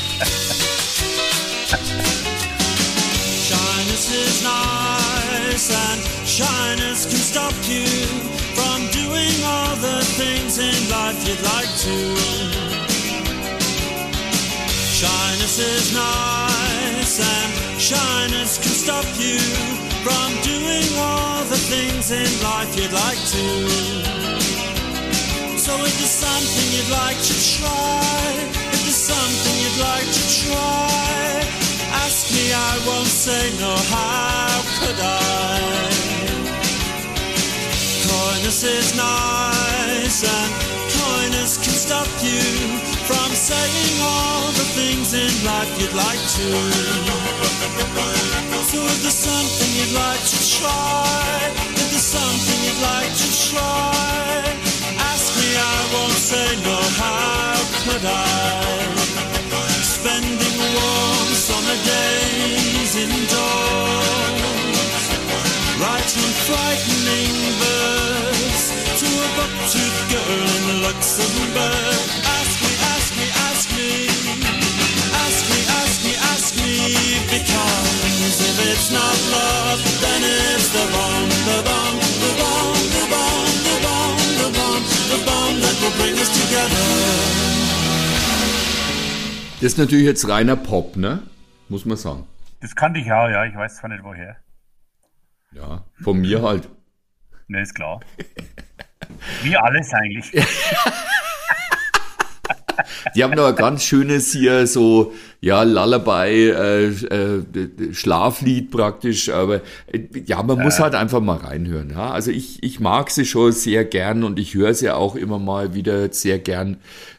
Shyness is nice and shyness can stop you from doing all the things in life you'd like to. Shyness is nice and shyness can stop you from doing all the things in life you'd like to. So if there's something you'd like to try, if there's something you'd like to try, ask me, I won't say no, how could I? Coyness is nice and coyness can stop you from saying all the things in life you'd like to. So if there's something you'd like to try, if there's something you'd like to try, ask me, I won't say no, how could I? Spending warm summer days indoors, writing frightening verse to a buck-toothed girl in Luxembourg. Ask me, ask me, ask me, ask me, ask me, because if it's not love, then it's the bomb, the bomb, the bomb, the bomb, the bomb, the bomb, the bomb that will bring us together. Das ist natürlich jetzt reiner Pop, ne? Muss man sagen. Das kannte ich auch, ja. Ich weiß zwar nicht, woher. Ja, von mir halt. Ne, ist klar. Wie alles eigentlich. Die haben noch ein ganz schönes hier, so, ja, Lullaby, Schlaflied praktisch, aber ja, man muss halt einfach mal reinhören. Ja? Also ich mag sie schon sehr gern und ich höre sie auch immer mal wieder sehr gern.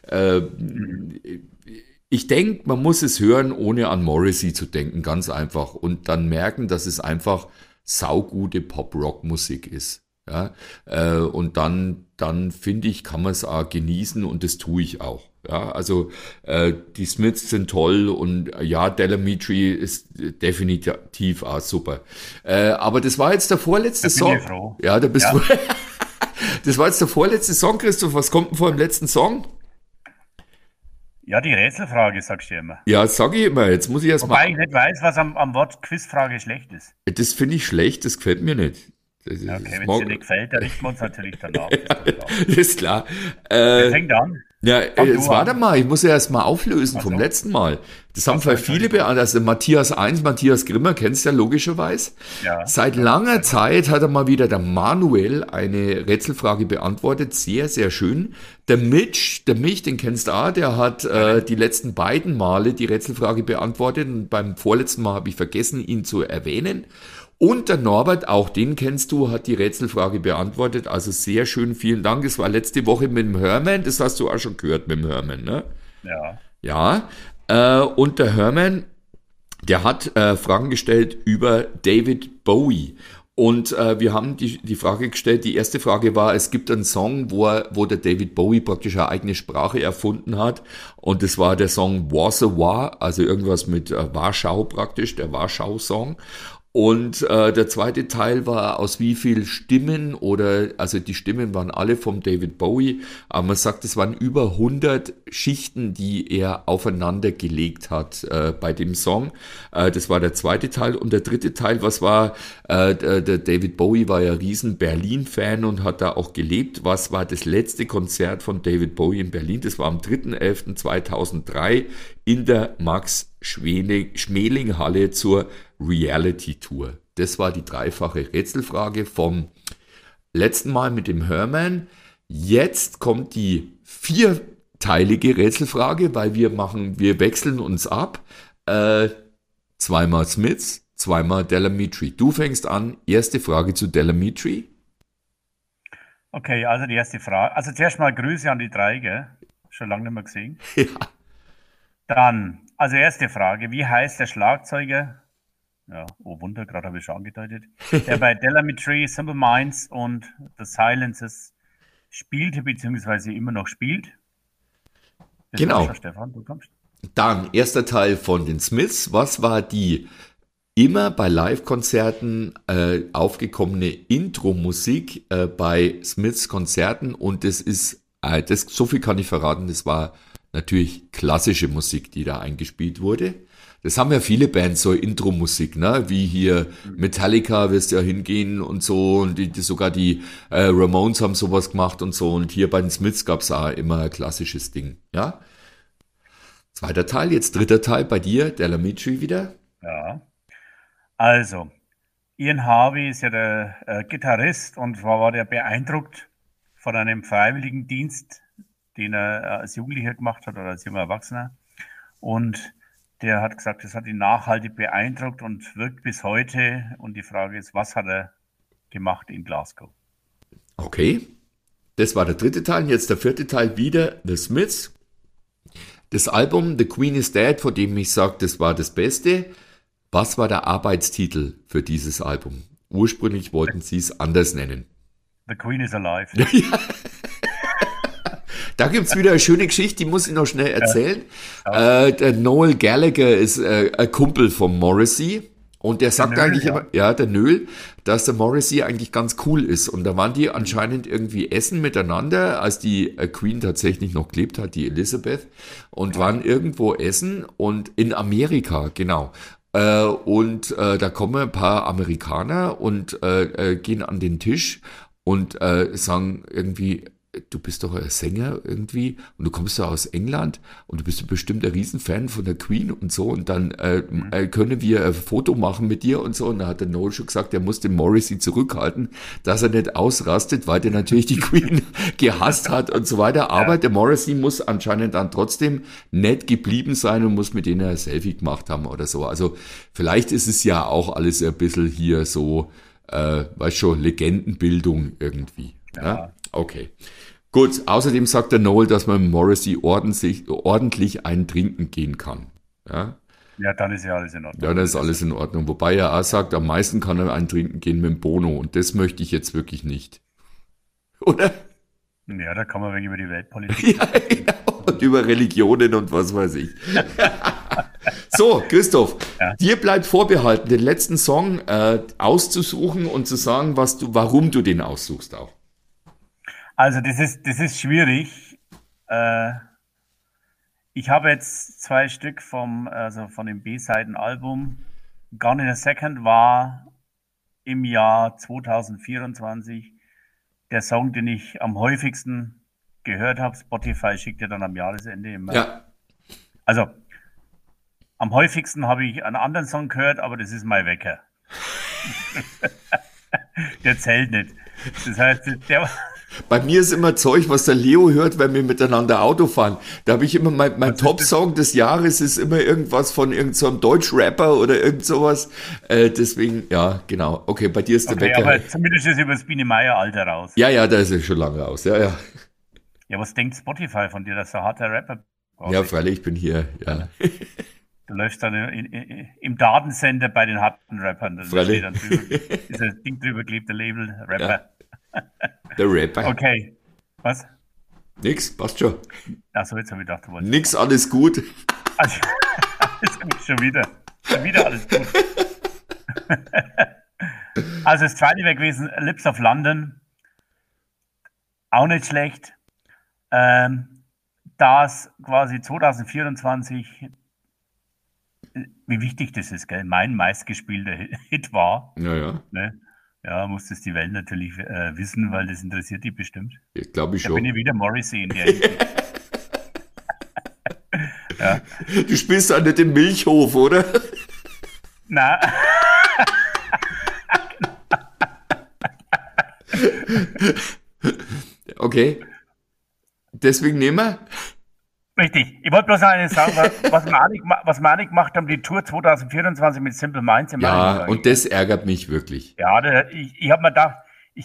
Ich denke, man muss es hören, ohne an Morrissey zu denken, ganz einfach. Und dann merken, dass es einfach saugute Pop-Rock-Musik ist. Ja? Und dann finde ich, kann man es auch genießen und das tue ich auch. Ja, also die Smiths sind toll und ja, Delamitri ist definitiv auch super. Aber das war jetzt der vorletzte Song. Froh. Ja, da bist du. Das war jetzt der vorletzte Song, Christoph. Was kommt denn vor dem letzten Song? Ja, die Rätselfrage, sagst du immer. Ja, sag ich immer. Jetzt muss ich erst Wobei mal. ich nicht weiß, was am Wort Quizfrage schlecht ist. Das finde ich schlecht, das gefällt mir nicht. Das ist, Okay, wenn es dir nicht gefällt, dann richten wir uns natürlich danach. Das ist klar. Das fängt an. Ja, Fang du jetzt an. warte mal, ich muss ja erst mal auflösen vom so. letzten Mal. Das haben vielleicht viele beantwortet. Also Matthias 1, Matthias Grimmer, kennst du ja logischerweise. Ja. Seit langer Zeit hat er mal wieder der Manuel eine Rätselfrage beantwortet. Sehr, sehr schön. Der Mich, den kennst du auch, der hat die letzten beiden Male die Rätselfrage beantwortet. Und beim vorletzten Mal habe ich vergessen, ihn zu erwähnen. Und der Norbert, auch den kennst du, hat die Rätselfrage beantwortet. Also sehr schön, vielen Dank. Es war letzte Woche mit dem Herman, das hast du auch schon gehört mit dem Herman, ne? Ja. Ja, und der Herman, der hat Fragen gestellt über David Bowie. Und wir haben die Frage gestellt, die erste Frage war, es gibt einen Song, wo der David Bowie praktisch eine eigene Sprache erfunden hat. Und das war der Song Warsaw, also irgendwas mit Warschau praktisch, der Warschau-Song. Und der zweite Teil war aus wie viel Stimmen also die Stimmen waren alle vom David Bowie, aber man sagt, es waren über 100 Schichten, die er aufeinander gelegt hat bei dem Song. Das war der zweite Teil. Und der dritte Teil, was war, der David Bowie war ja riesen Berlin-Fan und hat da auch gelebt. Was war das letzte Konzert von David Bowie in Berlin? Das war am 3.11.2003 in der Max-Schmeling-Halle zur Reality Tour. Das war die dreifache Rätselfrage vom letzten Mal mit dem Herman. Jetzt kommt die vierteilige Rätselfrage, weil wir wechseln uns ab. Zweimal Smiths, zweimal Delamitri. Du fängst an. Erste Frage zu Delamitri. Okay, also die erste Frage. Also zuerst mal Grüße an die drei, gell? Schon lange nicht mehr gesehen. Ja. Dann, also erste Frage. Wie heißt der Schlagzeuger? Ja, oh Wunder, gerade habe ich schon angedeutet. Der bei Delamitri, Simple Minds und The Silences spielte, beziehungsweise immer noch spielt. Das Genau. Schon, Stefan, du kommst. Dann, erster Teil von den Smiths. Was war die immer bei Live-Konzerten aufgekommene Intro-Musik bei Smiths Konzerten? Und das ist, so viel kann ich verraten, das war natürlich klassische Musik, die da eingespielt wurde. Das haben ja viele Bands, so Intro-Musik, ne? Wie hier Metallica, wirst ja hingehen und so. Und sogar die Ramones haben sowas gemacht und so. Und hier bei den Smiths gab's auch immer ein klassisches Ding, ja? Zweiter Teil, jetzt dritter Teil bei dir, Delamitri wieder. Ja. Also, Ian Harvey ist ja der Gitarrist und zwar war der beeindruckt von einem Freiwilligendienst, den er als Jugendlicher gemacht hat oder als junger Erwachsener. Und der hat gesagt, das hat ihn nachhaltig beeindruckt und wirkt bis heute. Und die Frage ist, was hat er gemacht in Glasgow? Okay, das war der dritte Teil. Jetzt der vierte Teil wieder, The Smiths. Das Album The Queen is Dead, von dem ich sage, das war das Beste. Was war der Arbeitstitel für dieses Album? Ursprünglich wollten sie es anders nennen. The Queen is Alive. Da gibt's wieder eine schöne Geschichte, die muss ich noch schnell erzählen. Der Noel Gallagher ist ein Kumpel von Morrissey und der sagt Noel, eigentlich immer, ja, der Noel, dass der Morrissey eigentlich ganz cool ist. Und da waren die anscheinend irgendwie essen miteinander, als die Queen tatsächlich noch gelebt hat, die Elizabeth, und waren irgendwo essen und in Amerika, genau. Und da kommen ein paar Amerikaner und gehen an den Tisch und sagen irgendwie, du bist doch ein Sänger irgendwie und du kommst doch aus England und du bist bestimmt ein Riesenfan von der Queen und so und dann können wir ein Foto machen mit dir und so. Und da hat der Noel schon gesagt, er muss den Morrissey zurückhalten, dass er nicht ausrastet, weil der natürlich die Queen gehasst hat und so weiter. Aber der Morrissey muss anscheinend dann trotzdem nett geblieben sein und muss mit denen ein Selfie gemacht haben oder so. Also vielleicht ist es ja auch alles ein bisschen hier so, weißt schon, Legendenbildung irgendwie. Ja? Okay. Gut, außerdem sagt der Noel, dass man mit Morrissey ordentlich einen trinken gehen kann. Ja? Ja, dann ist ja alles in Ordnung. Ja, dann ist alles in Ordnung. Wobei er auch sagt, am meisten kann er einen trinken gehen mit dem Bono. Und das möchte ich jetzt wirklich nicht. Oder? Ja, da kann man wegen über die Weltpolitik. Ja, und über Religionen und was weiß ich. So, Christoph, dir bleibt vorbehalten, den letzten Song auszusuchen und zu sagen, warum du den aussuchst auch. Also das ist schwierig. Ich habe jetzt 2 Stück von dem B-Seiten-Album. Gone in a Second war im Jahr 2024 der Song, den ich am häufigsten gehört habe. Spotify schickt ja dann am Jahresende immer. Ja. Also am häufigsten habe ich einen anderen Song gehört, aber das ist mein Wecker. Der zählt nicht. Das heißt, bei mir ist immer Zeug, was der Leo hört, wenn wir miteinander Auto fahren. Da habe ich immer mein Top-Song des Jahres ist immer irgendwas von irgendeinem so Deutsch-Rapper oder irgend sowas. Deswegen, ja, genau. Okay, bei dir ist der Wecker. Aber zumindest ist über das Biene Meier-Alter raus. Ja, da ist er schon lange raus. Ja. Ja, was denkt Spotify von dir, dass du ein harter Rapper bist? Ja, freilich, ich bin hier, ja. Du läufst dann im Datensender bei den harten Rappern. Da Freilich. steht dann drüber, dieses Ding drüber klebt, der Label, Rapper. Der Rapper. Okay. Was? Nix, passt schon. Achso, jetzt habe ich gedacht, du wolltest. Nix, alles gut. Also, alles gut, schon wieder. Schon wieder alles gut. Also das zweite wäre gewesen, Lips of London. Auch nicht schlecht. Das quasi 2024, wie wichtig das ist, gell? Mein meistgespielter Hit war. Ja. Ne? Ja, muss das die Welt natürlich wissen, weil das interessiert die bestimmt. Ich glaube ich Da bin schon. ich wieder Morrissey in der Hinsicht. Ja. Du spielst doch nicht im Milchhof, oder? Na, Okay. Deswegen nehmen wir. richtig. Ich wollte bloß noch eines sagen, was wir auch nicht gemacht haben, die Tour 2024 mit Simple Minds im Ja, Alleingang. und das ärgert mich wirklich. Ja, ich habe mir gedacht,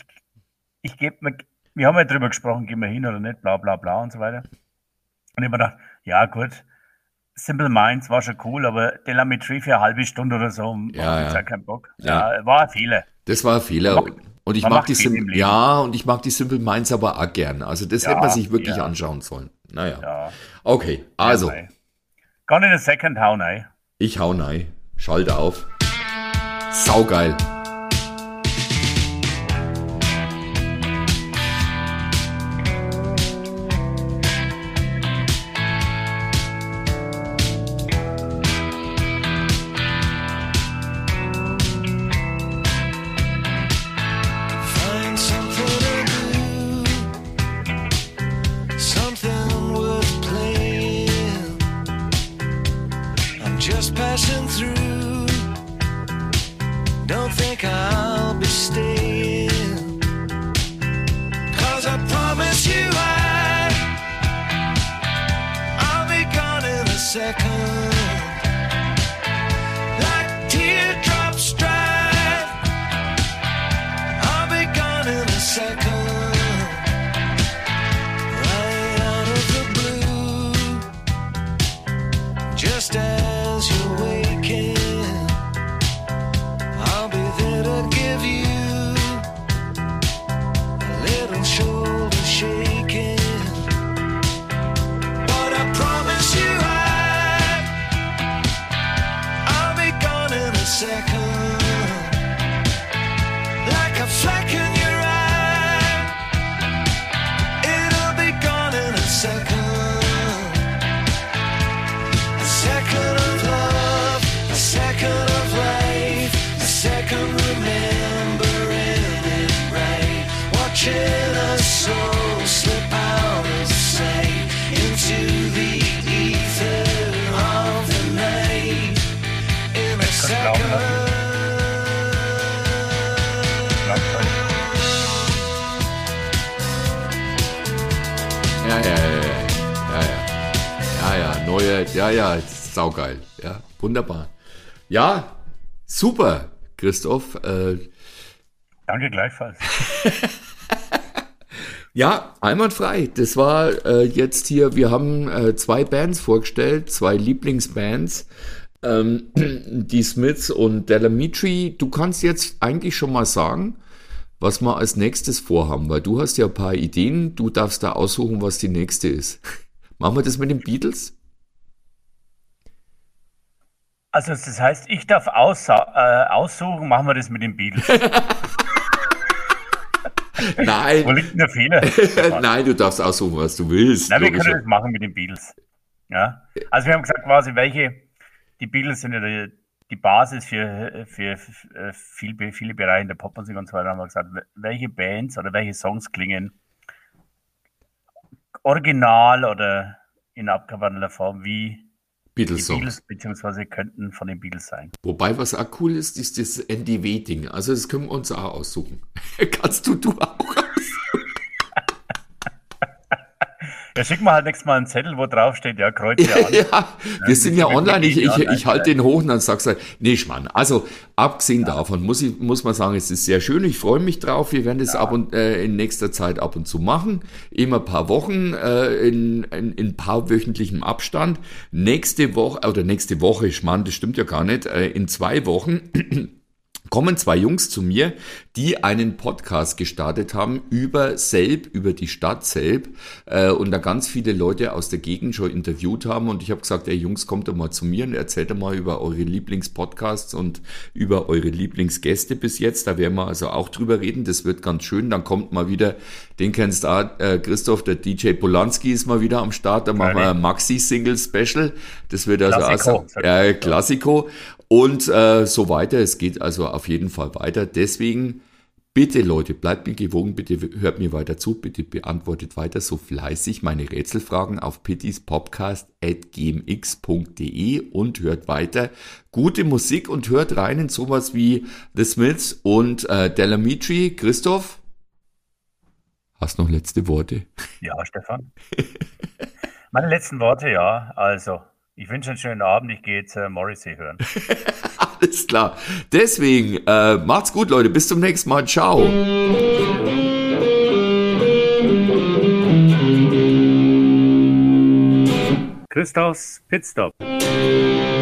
wir haben ja drüber gesprochen, gehen wir hin oder nicht, bla bla bla und so weiter. Und ich habe mir gedacht, ja gut, Simple Minds war schon cool, aber Delametrie für eine halbe Stunde oder so, Ja, jetzt ja. auch keinen Bock. Ja. Ja, war ein Fehler. Das war ein Fehler. Und ich man mag macht die viel im Leben. und ich mag die Simple Minds aber auch gern. Also das Ja, hätte man sich wirklich ja. anschauen sollen. Naja. Ja. Okay, also, Nein. Gar nicht a second how, nein. ich hau rein. Schalte auf. Saugeil. Find something to do, something worth playing. I'm just passing through. Don't think I'll be staying. 'Cause I promise you I'll be gone in a second. Like teardrops dry, I'll be gone in a second. Right out of the blue, just as you're waking, I'll be there to give you a little shoulder shaking. But I promise you I'll be gone in a second. Like a fleck in your eye, it'll be gone in a second. A second of love, a second of life, a second remembering it right. Watching us soul slip out of sight into the ether of the night. In a second. Ja, saugeil. Ja, wunderbar. Ja, super, Christoph. Danke gleichfalls. Ja, einwandfrei. Das war jetzt hier, wir haben zwei Bands vorgestellt, zwei Lieblingsbands, die Smiths und Delametrie. Du kannst jetzt eigentlich schon mal sagen, was wir als nächstes vorhaben, weil du hast ja ein paar Ideen, du darfst da aussuchen, was die nächste ist. Machen wir das mit den Beatles? Also das heißt, ich darf aussuchen, machen wir das mit den Beatles. Wo Nein, liegt denn der Fehler? nein, du darfst aussuchen, was du willst. Na, wir können logisch. das machen mit den Beatles. Ja? Also wir haben gesagt, quasi, die Beatles sind ja die Basis für viele Bereiche der Popmusik und so weiter. Haben wir gesagt, welche Bands oder welche Songs klingen original oder in abgewandelter Form wie die Beatles-Songs. Beatles, beziehungsweise könnten von den Beatles sein. Wobei, was auch cool ist, ist das NDW-Ding. Also das können wir uns auch aussuchen. Kannst du auch aussuchen. Ja, schick mal halt nächstes Mal einen Zettel, wo drauf steht, ja, kreuze an. Ja, wir sind ja online. Ich halte den hoch und dann sagst du, nee, Schmarrn. Also, abgesehen davon muss man sagen, es ist sehr schön. Ich freue mich drauf. Wir werden das in nächster Zeit ab und zu machen. Immer ein paar Wochen, in ein paar wöchentlichem Abstand. Nächste Woche, Schmarrn, das stimmt ja gar nicht. In 2 Wochen kommen 2 Jungs zu mir, die einen Podcast gestartet haben über die Stadt Selb, und da ganz viele Leute aus der Gegend schon interviewt haben, und ich habe gesagt, ey Jungs, kommt doch mal zu mir und erzählt doch mal über eure Lieblingspodcasts und über eure Lieblingsgäste bis jetzt, da werden wir also auch drüber reden, das wird ganz schön, dann kommt mal wieder, den kennst du auch, Christoph, der DJ Polanski ist mal wieder am Start, da machen wir ein Maxi-Single-Special, das wird also Klassiko. Und so weiter, es geht also auf jeden Fall weiter. Deswegen, bitte Leute, bleibt mir gewogen, bitte hört mir weiter zu, bitte beantwortet weiter so fleißig meine Rätselfragen auf pittispodcast@gmx.de und hört weiter gute Musik und hört rein in sowas wie The Smiths und Delamitri. Christoph, hast noch letzte Worte? Ja, Stefan. Meine letzten Worte, ja, also... Ich wünsche einen schönen Abend, ich gehe jetzt Morrissey hören. Alles klar. Deswegen, macht's gut, Leute. Bis zum nächsten Mal. Ciao. Christophs Pitstop.